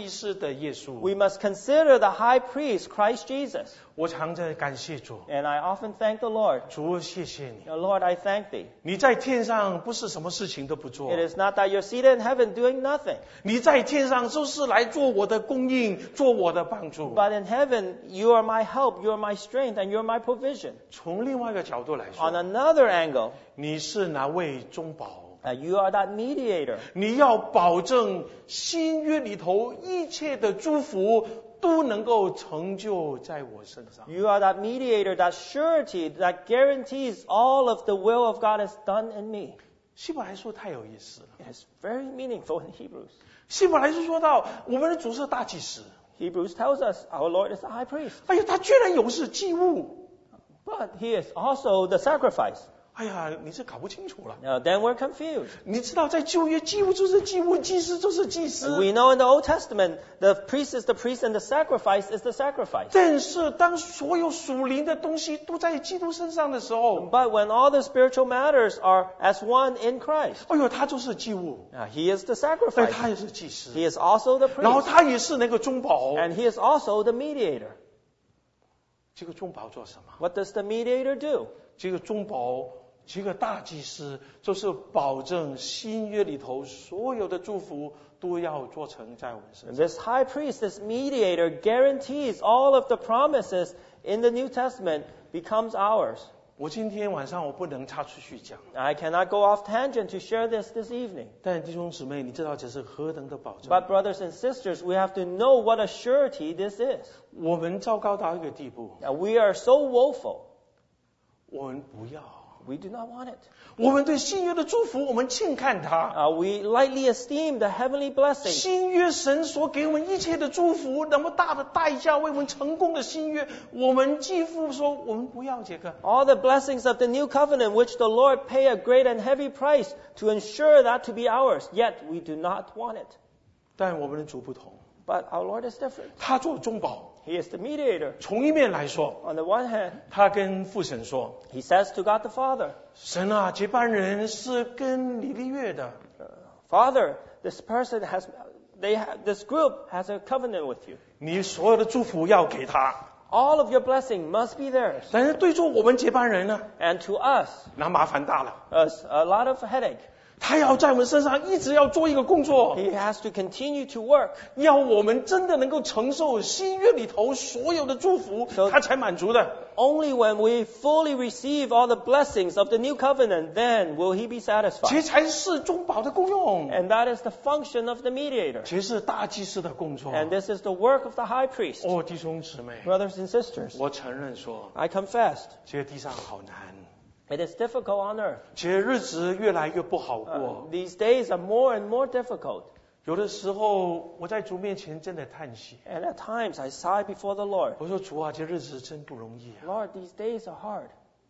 祭司的耶稣。 We must consider the high priest, Christ Jesus. 我常在感谢主， And I often thank the Lord. 主谢谢你， Now, Lord, I thank thee. 你在天上不是什么事情都不做， It is not that you're seated in heaven doing nothing. 你在天上就是来做我的供应，做我的帮助。 But in heaven, you are my help, you are my strength, and you're my provision. 从另外一个角度来 On 说， another angle, 你是哪位中保？ uh, you are that mediator. 你要保证新约里头一切的祝福都能够成就在我身上。 You are that mediator, that surety, that guarantees all of the will of God is done in me. 希伯来书太有意思了。 It is very meaningful in Hebrews. 希伯来书说到，我们的主是大祭司， Hebrews tells us our Lord is the high priest. 哎呀，他居然有是祭物， But he is also the sacrifice. 哎呀，你是搞不清楚了。 Now, then we're confused. 你知道，在旧约祭物就是祭物，祭司就是祭司。 We know in the Old Testament, the priest is the priest and the sacrifice is the sacrifice. 但是当所有属灵的东西都在基督身上的时候， But when all the spiritual matters are as one in Christ, 哎呦，他就是祭物， now he is the 但 sacrifice. 他也是祭司， He is also the 然后 priest. 他也是那个中保。 And he is also the mediator. 这个中保做什么？ What does the mediator do? 这个中保，这个大祭司，就是保证新约里头所有的祝福都要做成在我们身 And 上。 this high priest, this mediator, guarantees all of the promises in the New Testament becomes ours. 我今天晚上我不能插出去讲， I cannot go off tangent to share this this evening. 但弟兄姊妹，你知道这是何等的保证？ But brothers and sisters, we have to know what a surety this is. 我们糟糕到一个地步， Now, we are so woeful. 我们不要。 We do not want it. 我们对新约的祝福，我们轻看它。 Uh, we lightly esteem the heavenly blessing. 新约神所给我们一切的祝福，那么大的代价为我们成功的新约，我们几乎说我们不要这个。 All the blessings of the new covenant, which the Lord paid a great and heavy price to ensure that to be ours, yet we do not want it. 但我们的主不同， But our Lord is different. 他做中保。 He is the mediator. 从一面来说， On the one hand, 他跟父神说 he says to God the Father, 神啊，这班人是跟你立约的， Father, this person has, they ha- this group has a covenant with you. 你所有的祝福要给他。 All of your blessing must be theirs. 但是对着我们这班人呢， And to us, 那麻烦大了。 us a lot of headache. 他要在我们身上一直要做一个工作， He has to continue to work. 要我们真的能够承受新约里头所有的祝福， So- 他才满足的。 Only when we fully receive all the blessings of the new covenant, then will he be 这 satisfied. 才是中保的功用， And that is the function of the mediator. 这是大祭司的工作。 And this is the work of the high priest. 哦，弟兄姊妹， Brothers and sisters, 我承认说， I confess, 这个地上好难， it is difficult on earth. 这些日子越来越不好 Uh, 过。 these days are more and more difficult. 有的时候我在主面前真的叹息， And at times I sigh before the Lord. 我说主啊，这日子真不容易啊， Lord, these days are hard.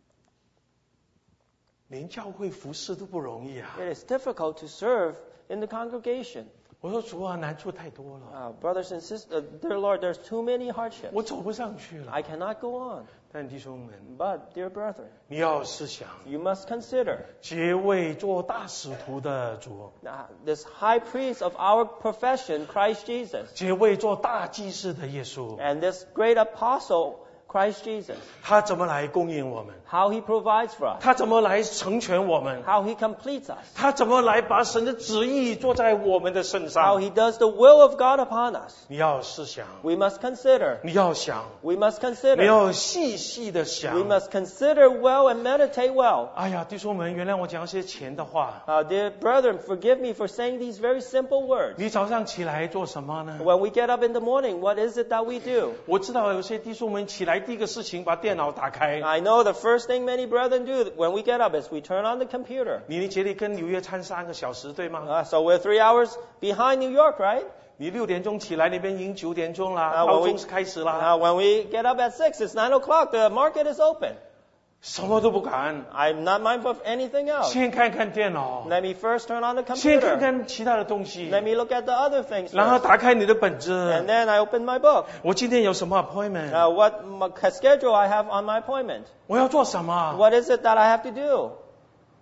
连教会服侍都不容易啊。 It is difficult to serve in the congregation. 我说主啊，难处太多了， Uh, brothers and sisters, dear Lord, there's too many hardships. 我走不上去了。 I cannot go on. 但弟兄们， But, dear brethren, 你要思想， you must consider 这位做大使徒的主， uh, this high priest of our profession, Christ Jesus, 这位做大祭司的耶稣， and this great apostle, Christ Jesus, 他怎么来供应我们？ how he provides for us, 他怎么来成全我们？ how he completes us, 他怎么来把神的旨意做在我们的身 how 上？ he does the will of God upon us. 你要思想， We must consider. 你要想， We must 你 consider. 要细细的 We 想。 must consider well and meditate well. 哎呀，弟兄们，原谅我讲一些钱的话。 Uh, dear brethren, forgive me for saying these very simple words. 你早上起来做什么呢？ When we get up in the morning, what is it that we do? 我知道有些弟兄们起来第一个事情把电脑打开。 I know the first thing many brethren do when we get up is we turn on the computer. 你这里跟纽约差三个小时，对吗？ Uh, so we're three hours behind New York, right? 你六点钟起来，那边已经九点钟啦， 啊我闹钟是开始啦， Uh, when we get up at six, it's nine o'clock, the market is open. 什么都不敢。 I'm not mindful of anything else. 先看看电脑， Let me first turn on the 先看 computer. 看其他的东西， Let me look at the other things 然后 first. 打开你的本 And 子。 then I open my book. 我今天有什么 appointment？ Uh, what m- schedule I have on my appointment? 我要做什么？ What is it that I have to do?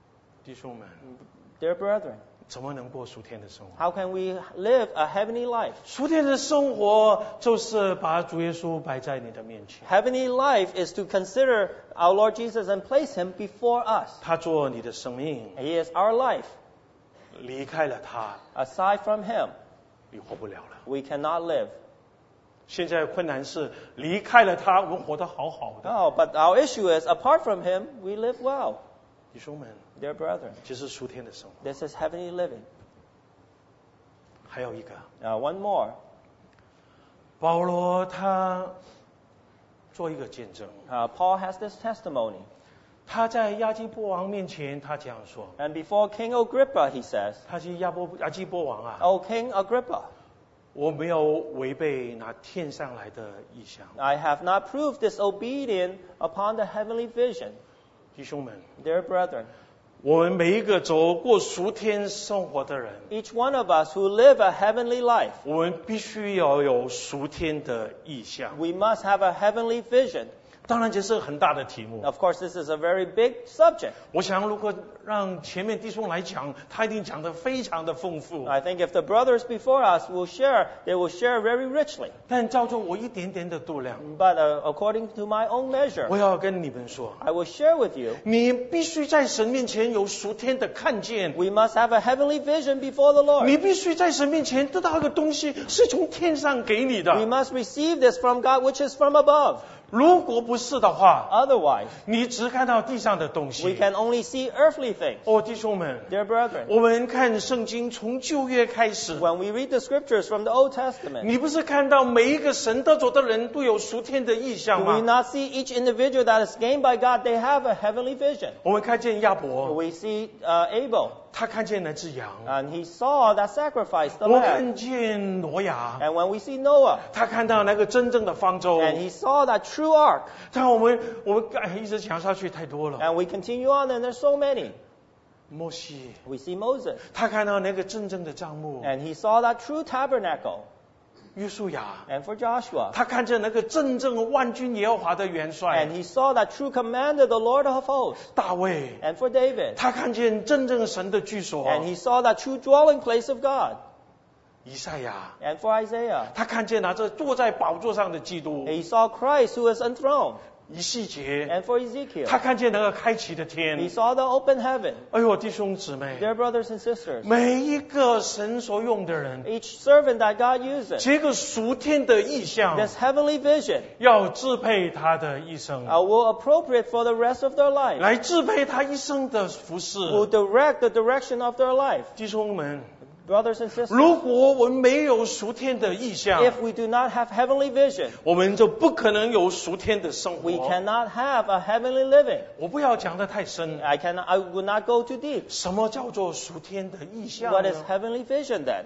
弟兄们， Dear brethren, 怎么能过属天的生活？ how can we live a heavenly life? 属天的生活就是把主耶稣摆在你的面前， Heavenly life is to consider our Lord Jesus and place Him before us. 他做你的生命， He is our life. 离开了他， Aside from Him, 你活不了了。 we cannot live. 现在困难是离开了他，我们活得好好的。 No, but our issue is, apart from Him, we live well. 弟兄们， Dear brethren, 这是属天的生活。 this is heavenly living. 还有一个， Now, one more. 保罗他做一个见证， Uh, Paul has this testimony. 他在亚基波王面前，他这样说： And before King Agrippa, he says, 他是亚波亚基波王啊， O King Agrippa, 我没有违背那天上来的意象。 I have not proved disobedient upon the heavenly vision. 弟兄们， Dear brethren, 我们每一个走过属天生活的人， each one of us who live a heavenly life, 我们必须要有属天的意象。 we must have a heavenly vision. 当然，这是很大的题目。 Of course, this is a very big subject. 我想，如果让前面弟兄来讲，他一定讲得非常的丰富。 I think if the brothers before us will share, they will share very richly. 但照着我一点点的度量， But uh, according to my own measure, 我要跟你们说， I will share with you, 你必须在神面前有属天的看见， we must have a heavenly vision before the 你 Lord. 必须在神面前得到一个东西是从天上给你 We 的。 must receive this from God, which is from above. 如果不是的话， Otherwise, 你只看到地上的东 we 西。 can only see earthly things. 哦，弟兄们， Dear brethren, 我们看圣经从旧约开始， when we read the scriptures from the Old Testament, 你不是看到每一个神得着的人都有属天的意象 do we 吗？ not see each individual that is gained by God, they have a heavenly vision? 我们看见亚伯， We see uh, Abel, 他看见那只羊； and he saw that sacrifice, the 我 lamb. 看见挪亚， And when we see Noah, 他看到那个真正的方舟。 and he saw that true ark. 但我们我们哎一直讲下去太多了。 And we continue on, and there's so many. 摩西， We see Moses, 他看到那个真正的帐幕； and he saw that true tabernacle. 约书亚， And for Joshua, 他看见那个真正万军耶和华的元帅； and he saw that true commander, the Lord of hosts. 大卫， And for David, 他看见真正神的居所； and he saw that true dwelling place of God. 以赛亚， And for Isaiah, 他看见那这坐在宝座上的基督； he saw Christ who is enthroned. 以西结， And for Ezekiel, 他看见那个开启的 he 天。 saw the open heaven. 哎呦，弟兄姊妹， Dear brothers and sisters, 每一个神所用的人， each servant that God uses, 这个属天的意象 this heavenly vision, 要支配他的一生， uh, will appropriate for the rest of their life, 来支配他一生的服侍。 will direct the direction of their life. 弟兄们， Brothers and sisters, 如果我们没有属天的意象， if we do not have heavenly vision, 我们就不可能有属天的生 we 活。 cannot have a heavenly living. 我不要讲得太深， I can, I will not go too deep. 什么叫做属天的意象 What is 呢？ heavenly vision then?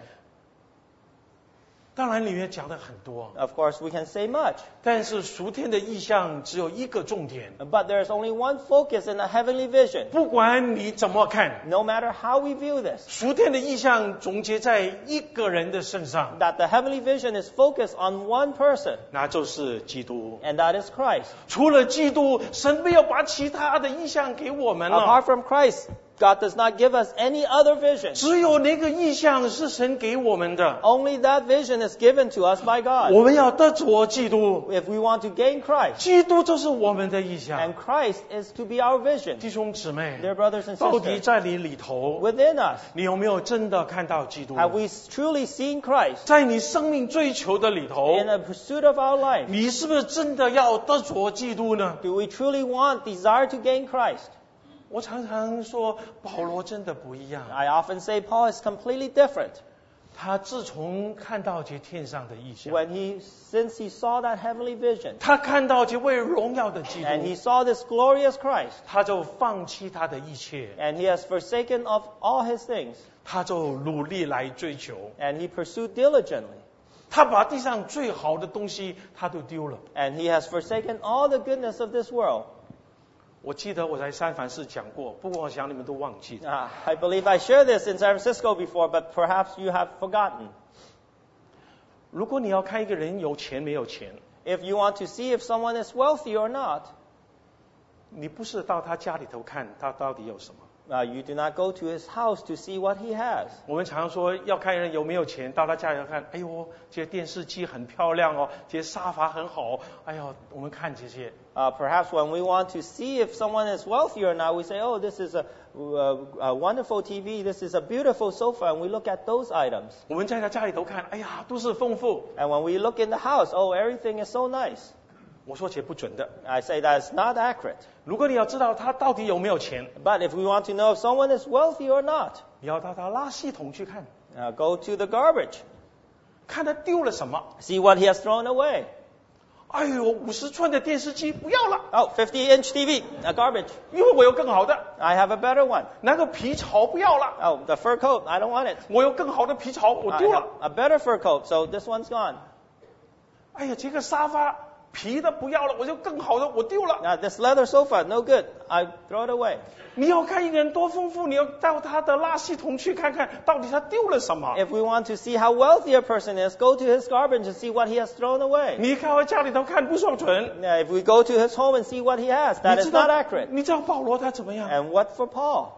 当然里面讲的很多， Of course, we can say much, 但是属天的意象只有一个重点， but there is only one focus in a heavenly vision. 不管你怎么看， No matter how we view this, 属天的意象总结在一个人的身上， that the heavenly vision is focused on one person, 那就是基督。 and that is Christ. 除了基督，神没有把其他的意象给我们了。 Apart from Christ, God does not give us any other vision. 只有那个意象是神给我们的。 Only that vision is given to us by God. 我们要得着基督， If we want to gain Christ, 基督就是我们的意象。 and Christ is to be our vision. 弟兄姊妹， Dear brothers and 到底 sisters, 在你里头， within us, 你有没有真的看到基督？ have we truly seen Christ 在你生命追求的里头， in the pursuit of our life? 你是不是真的要得着基督呢？ Do we truly want, desire to gain Christ? 我常常说，保罗真的不一样。 I often say Paul is completely different. 他自从看到这天上的意象， When he, since he saw that heavenly vision, 他看到这位荣耀的基 and he 督， saw this glorious Christ, 他就放弃他的一切， and he has forsaken of all his things, 他就努力来追求。 and he pursued diligently, 他把地上最好的东西他都丢了。 and he has forsaken all the goodness of this world. 我记得我在三藩市讲过，不过我想你们都忘记了。 Uh, I believe I shared this in San Francisco before, but perhaps you have forgotten. 如果你要看一个人有钱没有钱， If you want to see if someone is wealthy or not, 你不是到他家里头看他到底有什么， Uh, you do not go to his house to see what he has. 我们常说要看人有没有钱，到他家里要看，哎呦，这些电视机很漂亮哦，这些沙发很好，哎呦，我们看这些。 Uh, perhaps when we want to see if someone is wealthy or not, we say, oh, this is a, a, a wonderful T V, this is a beautiful sofa, and we look at those items. 我们在他家里头看，哎呀，都是丰富。 And when we look in the house, oh, everything is so nice. 我说这不准的。 I say that's not accurate. 如果你要知道他到底有没有钱， But if we want to know if someone is wealthy or not, 你要到他垃圾桶去看， uh, go to the garbage, 看他丢了什么。 see what he has thrown away. 哎呦，五十寸的电视机不要了， Oh, fifty inch T V, a garbage. 因为我有更好的。 I have a better one. 那个皮草不要了， Oh, the fur coat, I don't want it. 我有更好的皮草，我 I 丢 have 了。 a better fur coat, so this one's gone. 哎呀，这个沙发皮的不要了，我就更好的我丢了。 Now, this leather sofa, no good. I throw it away. 你要看一个人多丰富，你要到他的垃圾桶去看看，到底他丢了什么。 If we want to see how wealthy a person is, go to his garbage and see what he has thrown away. 你看我家里头看不算准。 Now, if we go to his home and see what he has, that 你 is 知道 not accurate. 你知道保罗他怎么样？ And what for Paul?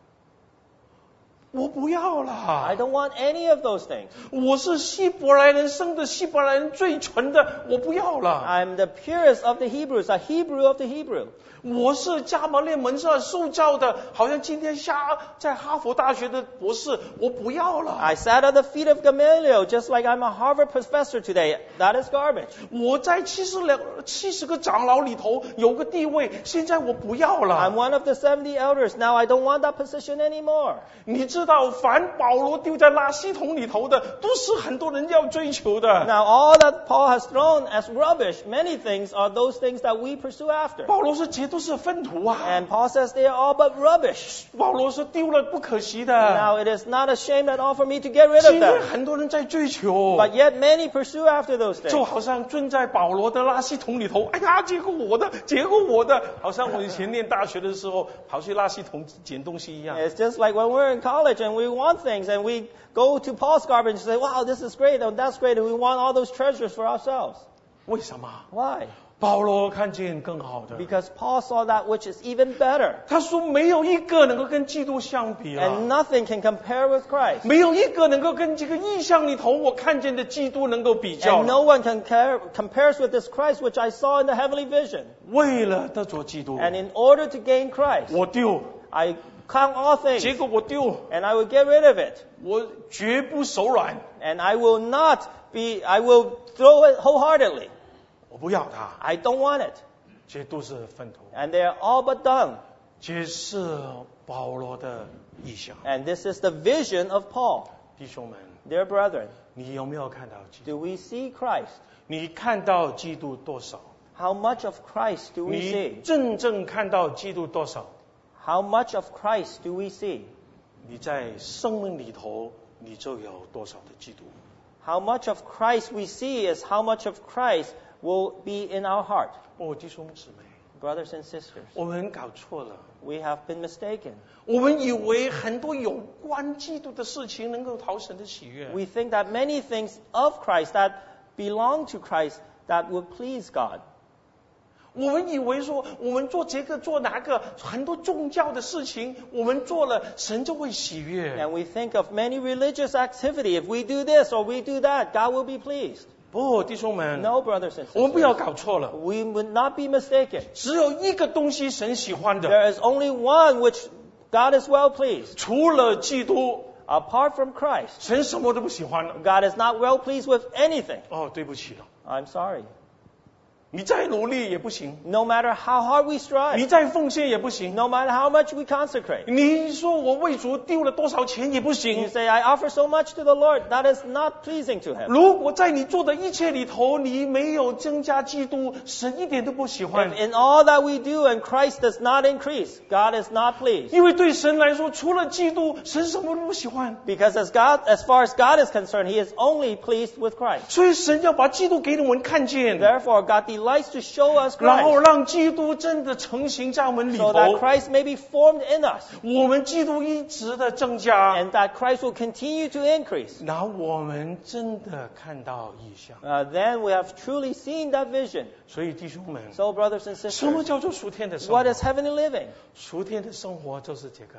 我不要 I 了， don't want any of those things. 我是希伯来人生的，希伯来人最纯的，我不要了。 I'm the purest of the Hebrews, a Hebrew of the Hebrew. 我是加马列门上受教的，好像今天下在哈佛大学的博士，我不要了。 I sat at the feet of Gamaliel just like I'm a Harvard professor today. That is garbage. 我在七十两七十个长老里头有个地位，现在我不要 I'm 了。 one of the seventy elders. Now I don't want that position anymore. 你知道，凡保罗丢在垃圾桶里头的，都是很多人要追求的。 Now all that Paul has thrown as rubbish, many things are those things that we pursue after. 保罗说这都是粪土啊。 And Paul says they are all but rubbish. 保罗说丢了不可惜的， Now it is not a shame at all for me to get rid 是 of 因为 them. 很多人在追求。 But yet many pursue after those 就 things. 好像蹲在保罗的垃圾桶里头，哎呀，结果我的，结果我的，好像我以前念大学的时候跑去垃圾桶捡东西一样。 It's just like when we're in college and we want things and we go to Paul's garbage and say, wow, this is great and that's great, and we want all those treasures for ourselves. 为什么？ Why? 保罗看见更好的， Because Paul saw that which is even better. 他说没有一个能够跟基督相比 And 了， nothing can compare with Christ. 没有一个能够跟这个意象里头我看见的基督能够比较 And 了。 no one can compare, compares with this Christ which I saw in the heavenly vision. 为了得着基督， And in order to gain Christ, 我丢， I count all 结 things 果我丢， and I will get rid of it. 我绝不手软， And I will not be, I will throw it wholeheartedly. 我不要它， I don't want it. 这都是粪土。 And they are all but done. 这是保罗的意象。 And this is the vision of Paul. 弟兄们， Dear brethren, 你有没有看到基督？ do we see Christ? 你看到基督多少？ How much of Christ do we 你 see? 真正看到基督多少？ How much of Christ do we see? 你在生命里头，你就有多少的基督？ How much of Christ we see is how much of Christ will be in our heart. 哦，弟兄姊妹， Brothers and sisters, 我们搞错了。 we have been mistaken. 我们以为很多有关基督的事情能够讨神的喜悦。 We think that many things of Christ that belong to Christ that would please God. 我们以为说，我们做这个做那个，很多宗教的事情，我们做了，神就会喜悦。 And we think of many religious activity. If we do this or we do that, God will be pleased. 不，弟兄们， No, brothers and 我们不要 sisters. 搞错了。 We would not be mistaken. 只有一个东西神喜欢的， There is only one which God is well pleased. 除了基督， Apart from Christ, 神什么都不喜欢了。 God is not well pleased with anything. 哦，对不起了， I'm sorry. 你再努力也不行， No matter how hard we 你 strive, 再奉献也不行， no matter how much we consecrate. 你说我为主丢了多少钱也不 You 行。 say, I offer so much to the Lord, that is not pleasing to Him. 如果在你做的一切里头，你没有增加基督，神一点都不喜欢 If。in all that we do and Christ does not increase, God is not pleased. 因为对神来说，除了基督，神什么都不喜欢。 Because as God, as far as God is concerned, He is only pleased with Christ. 所以神要把基督给我们看见， Therefore, God delights to show us 然后 Christ, 让基督真的成型在我们里 so 头， that Christ may be formed in us, 我们基督一直的增加， and that Christ will continue to increase. 然后我们真的看到异象。 Uh, then we have truly seen that vision. 所以弟兄们， So, brothers and 什么 sisters, 叫做属天的生 what 活？ is heavenly living? 属天的生活就是这个。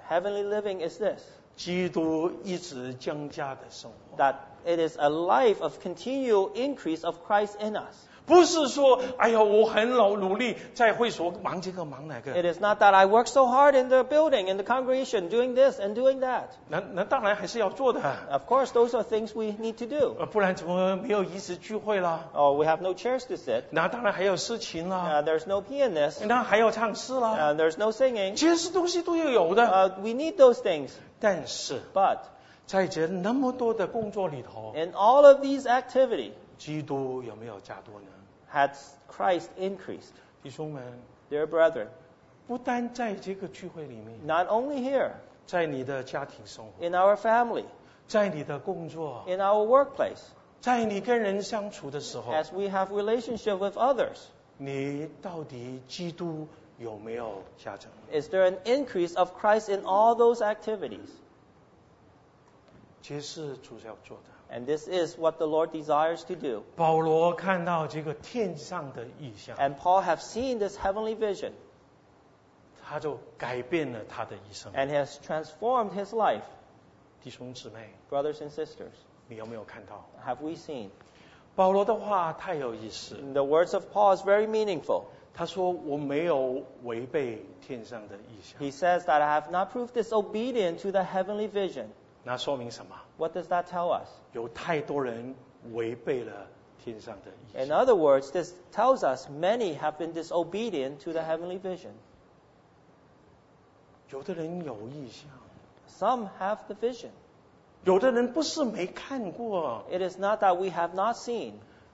Heavenly living is this, 基督一直增加的生活。 that it is a life of continual increase of Christ in us. 不是说，哎呀，我很努努力在会所忙这个忙那 It 个， is not that I work so hard in the building, in the congregation, doing this and doing that. 那那当然还是要做的， Of course, those are things we need to do. 呃，不然怎么没有仪式聚会啦？ Oh, we have no chairs to sit. 那当然还有诗琴啦， Uh, there's no pianist. 那还要唱诗啦， Uh, there's no singing. 这些东西都要有的。 Uh, we need those things. 但是 But 在这那么多的工作里头， in all of these activity, 基督有没有加多呢？ has Christ increased? 弟兄们， Dear brethren, 不单在这个聚会里面， not only here, 在你的家庭生活， in our family, 在你的工作， in our workplace, 在你跟人相处的时候， as we have relationship with others, 你到底基督有没有加增？ is there an increase of Christ in all those activities? 这是主要做的。 And this is what the Lord desires to do. 保罗看到这个天上的意象， And Paul have seen this heavenly vision 他就改变了他的一生。 and has transformed his life. 弟兄姊妹， Brothers and sisters, 你有没有看到？ have we seen? 保罗的话太有意思， The words of Paul is very meaningful. 他说我没有违背天上的意象， He says that I have not proved disobedient to the heavenly vision. 那说明什么？ What does that tell us? 有太多人违背了天上的意 In 象。 other words, this tells us many have been disobedient to the heavenly vision. 有的人有意象， Some have the vision. 有的人不是没看过。 It is not that we have not seen.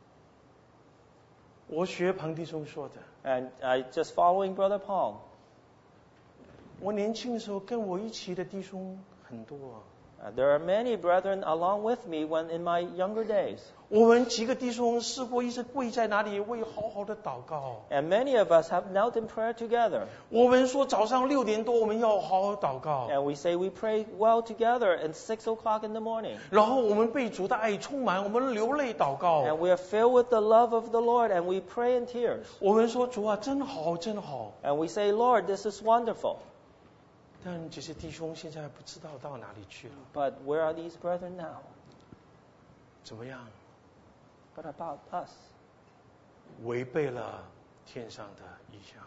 我学彭弟兄说的， And uh, just following Brother Paul, 我年轻的时候跟我一起的弟兄很多， uh, there are many brethren along with me when in my younger days. 我们几个弟兄试过一直跪在那里为好好的祷告。 And many of us have knelt in prayer together. 我们说早上六点多我们要好好祷告， And we say we pray well together at six o'clock in the morning. 然后我们被主的爱充满，我们流泪祷告。 And we are filled with the love of the Lord and we pray in tears. 我们说主啊，真好，真好。 And we say, Lord, this is wonderful. 但这些弟兄现在不知道到哪里去了， But where are these brethren now? 怎么样？ What about us? 违背了天上的意象。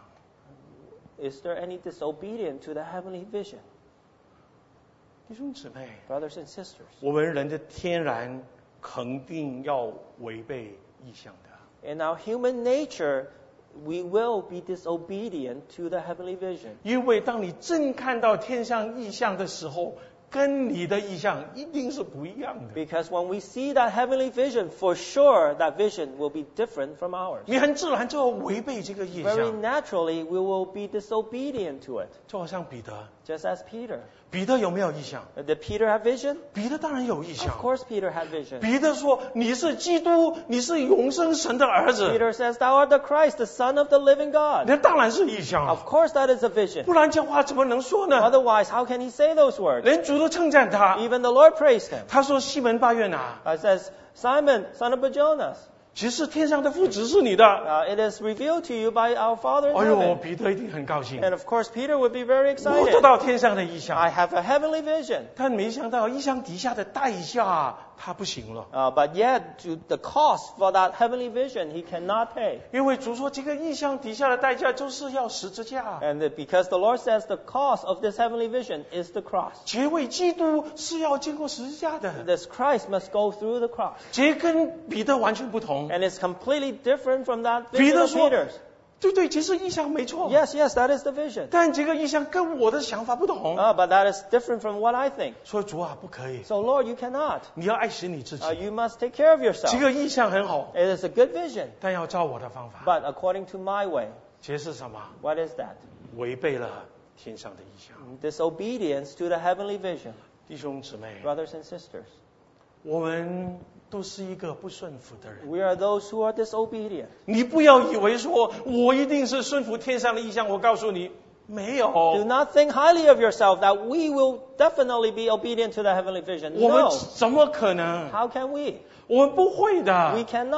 Is there any disobedience to the heavenly vision? 弟兄姊妹， Brothers and sisters, 我们人的天然肯定要违背意象的， in our human nature, we will be disobedient to the heavenly vision. 因为当你真看到天上意象的时候，跟你的意象一定是不一样的。 Because when we see that heavenly vision, for sure that vision will be different from ours. 你很自然就要违背这个意 Very 象， naturally, we will be disobedient to it. 就好像彼得， Just as Peter. 彼得有没有意象？ Did Peter have vision? 彼得当然有意 Of 象。 course Peter had vision. 彼得说：“你是基督，你是永生神的儿子。 Peter says, Thou art the Christ, the Son of the living ” God. 那当然是意象 Of 啊， course that is a vision. 不然这话怎么能说呢？ Otherwise, how can he say those words? 连主都称赞他， Even the Lord praised him. 他说：“西门巴约拿， It says, Simon, son of Jonas, 其实天上的父指示你的。” uh, it is revealed to you by our Father in 哎呦， heaven. 彼得一定很高兴， And of course, Peter would be very 我得 excited. 到天上的意 I 象， have a heavenly vision. 但没想到意象底下的代价他不行了， Uh, but yet, to the cost for that heavenly vision, he cannot pay. 因为主说这个意象底下的代价就是要十字架， And the- because the Lord says the cost of this heavenly vision is the cross. 结为基督是要经过十字架的， This Christ must go through the cross. 这跟彼得完全不同。 And it's completely different from that 彼 vision 得 of 说 Peter's.：“ 对对，这是意象没错， Yes, yes, that is the vision. 但这个意象跟我的想法不同。 Uh, but that is different from what I think. 说主啊，不可以， So Lord, you cannot. 你要爱惜你自 Uh, 己。 you must take care of 这 yourself. 个意象很好， It is a good vision, 但要照我的方法。 but according to my way. 这是什么？ What is that? 违背了天上的意象。 Disobedience to the heavenly vision. 弟兄姊妹， Brothers and sisters, 我们都是一个不顺服的人。 we are those who are disobedient. 你不要以为说我一定是顺服天上的意象，我告诉你，没 Do 有。 not think highly of yourself that we will definitely be obedient to the heavenly vision. 我们 No. 怎么可能？ How can we? 我们不会 We 的。 cannot.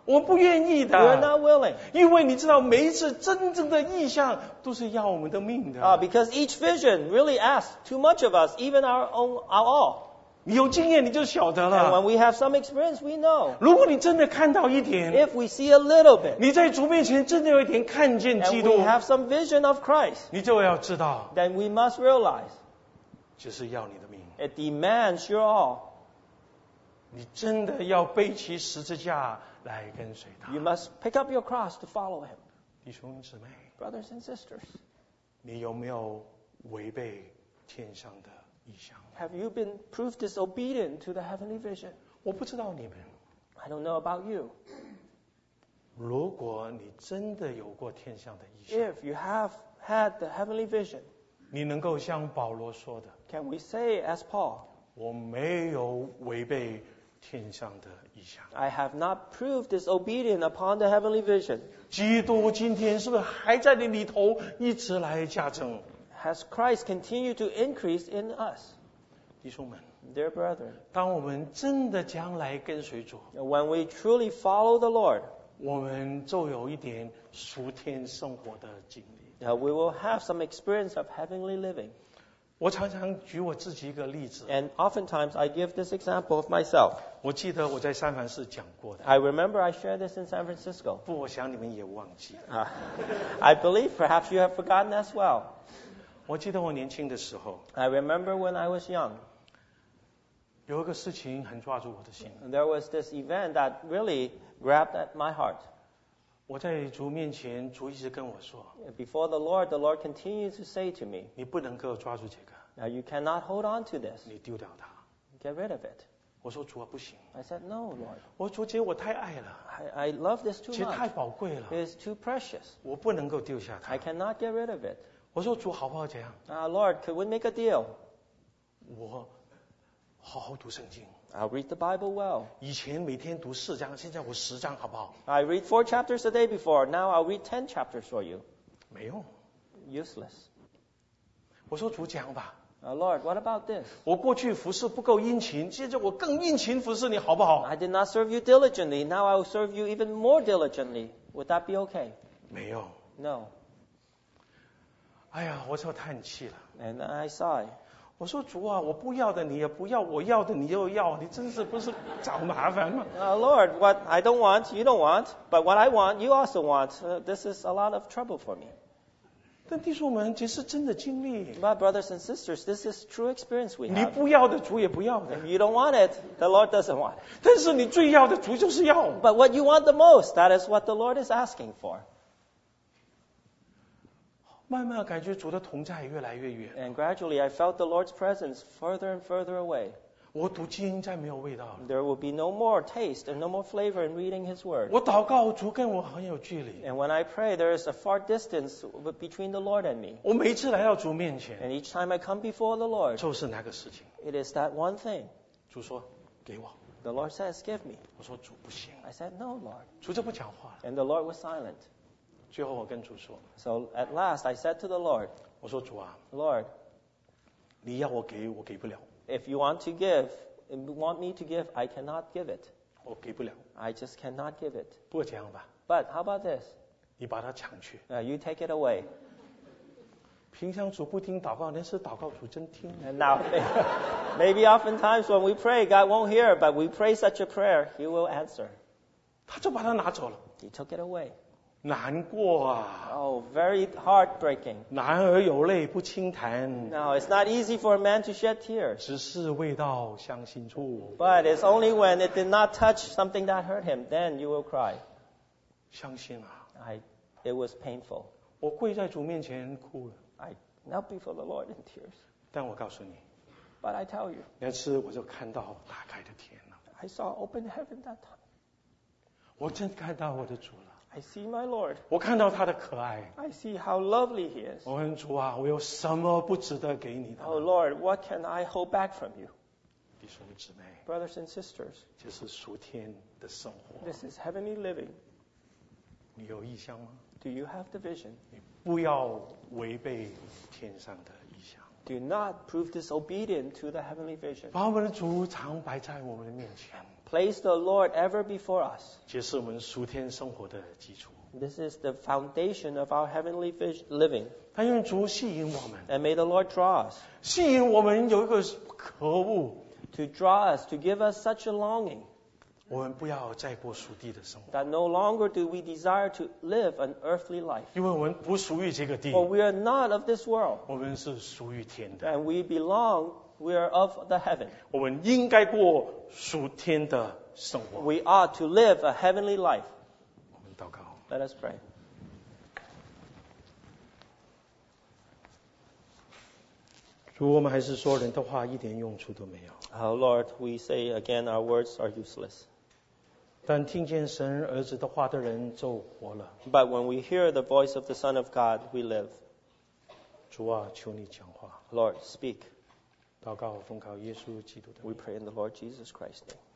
我不愿意 We are 的， not willing. 因为你知道，每一次真正的意象都是要我们的命的。 Uh, because each vision really asks too much of us, even our own, our all. 你有经验你就晓得 And 了。 when we have some experience, we know. 如果你真的看到一点， If we see a little bit, 你在主面前真的有一点看见基 and 督 we，have some vision of Christ, 你就要知道， then we must realize 就是要你的命。 it demands your all. 你真的要背起十字架来跟随他。 You must pick up your cross to follow him. 弟兄姊妹， Brothers and sisters, 你有没有违背天上的意象？ have you been proved disobedient to the heavenly vision? 我不知道你们， I don't know about you. 如果你真的有过天上的意象， If you have had the heavenly vision, 你能够像保罗说的， can we say as Paul, 我没有违背天上的意象。 I have not proved disobedient upon the heavenly vision? 基督今天是不是还在你里头一直来加增？ Has Christ continued to increase in us? 弟兄们， Dear brethren, 当我们真的将来跟随主， when we truly follow the Lord, 我们就有一点属天生活的经历。 uh, we will have some experience of heavenly living. 我常常举我自己一个例子， And oftentimes I give this example of myself. 我记得我在三藩市讲过的， I remember I shared this in San Francisco. 不，我想你们也忘记了。 Uh, I believe perhaps you have forgotten as well. 我记得我年轻的时候， I remember when I was young, 有一个事情很抓住我的心。 there was this event that really grabbed at my heart. 我在主面前，主一直跟我说， Before the Lord, the Lord continued to say to me, 你不能够抓住这个， now you cannot hold on to this. 你丢掉它。 Get rid of it. 我说主啊，不行， I said, no, Lord. 我说主姐，我太爱了， I, I love this too 姐太 much. 宝贵了， It is too precious. 我不能够丢下它 I。cannot get rid of it. 我说主好不好这样？ Uh, Lord, could we make a deal? 我好好读圣经， I'll read the Bible well. 以前每天读四章，现在我十章，好不好？ I read four chapters a day before. Now I'll read ten chapters for you. 没用。 Useless. 我说主讲吧， Uh, Lord, what about this? 我过去服侍不够殷勤，现在我更殷勤服侍你，好不好？ I did not serve you diligently. Now I will serve you even more diligently. Would that be okay? 没用。 No. 哎呀，我就叹气了。 And then I sigh. 我说主啊，我不要的你也不要，我要的你又要，你真是不是找麻烦吗？ Uh, Lord, what I don't want, you don't want. But what I want, you also want. Uh, this is a lot of trouble for me. 但弟兄们，这是真的经历。 But brothers and sisters, this is true experience we 你 have. 不要的主也不要的， If you don't want it, the Lord doesn't want it. 但是你最要的主就是要。 But what you want the most, that is what the Lord is asking for. 慢慢感觉主的同在越来越远。 And gradually I felt the Lord's presence further and further away. 我读经再没有味道了。 There will be no more taste and no more flavor in reading His Word. 我祷告，主跟我很有距离。 And when I pray, there is a far distance between the Lord and me. 我每一次来到主面前， And each time I come before the Lord, 就是那个事情。 it is that one thing. 主说给我， The Lord says, give me. 我说主不行， I said, no, Lord. 主就不讲话了。 And the Lord was silent. 最后我跟主说， So at last I said to the Lord, 我说主啊， Lord, 你要我给我给不了， if you want to give, if you want me to give, I cannot give it. 我给不了。 I just cannot give it. 不过这样吧， But how about this? 你把它抢去。 Uh, you take it away. 平常主不听祷告，那是祷告主真听。 And now, maybe oftentimes when we pray, God won't hear, but we pray such a prayer, He will answer. 他就把它拿走了， He took it away. 难过啊！ Oh, very heartbreaking. 男儿有泪不轻弹， Now, it's not easy for a man to shed tears, 只是未到伤心处。 but it's only when it did not touch something that hurt him, then you will cry. 伤心啊！ I, it was painful. 我跪在主面前哭了。 I knelt before the Lord in tears. 但我告诉你， But I tell you, 那次我就看到打开的天了， I saw open heaven that time. 我真看到我的主了， I see my Lord. 我看到他的可爱。 I see how lovely He is. 我问主啊，我有什么不值得给你的？ Oh Lord, what can I hold back from you? 弟兄姊妹， Brothers and sisters, 这是属天的生活。 this is heavenly living. 你有意向吗？ Do you have the vision? 你不要违背天上的意向。 Do not prove disobedient to the heavenly vision. 把我们的主常摆在我们的面前， place the Lord ever before us. 这是我们属天生活的基础。 This is the foundation of our heavenly vis- living. 但愿主吸引我们， And may the Lord draw us, 吸引我们有一个可恶， to draw us, to give us such a longing 我们不要再过属地的生活， that no longer do we desire to live an earthly life. 因为我们不属于这个地， For we are not of this world, 我们是属于天的， and we belong, we are of the heaven. 我们应该过属天的生活。 We ought to live a heavenly life. 我们祷告， Let us pray. 主，我们还是说人的话一点用处都没有， Oh Lord, we say again our words are useless. 但听见神儿子的话的人就活了。 But when we hear the voice of the Son of God, we live. 主啊，求你讲话， Lord, speak. 祷告奉靠耶稣基督的名 We pray in the Lord Jesus Christ's name.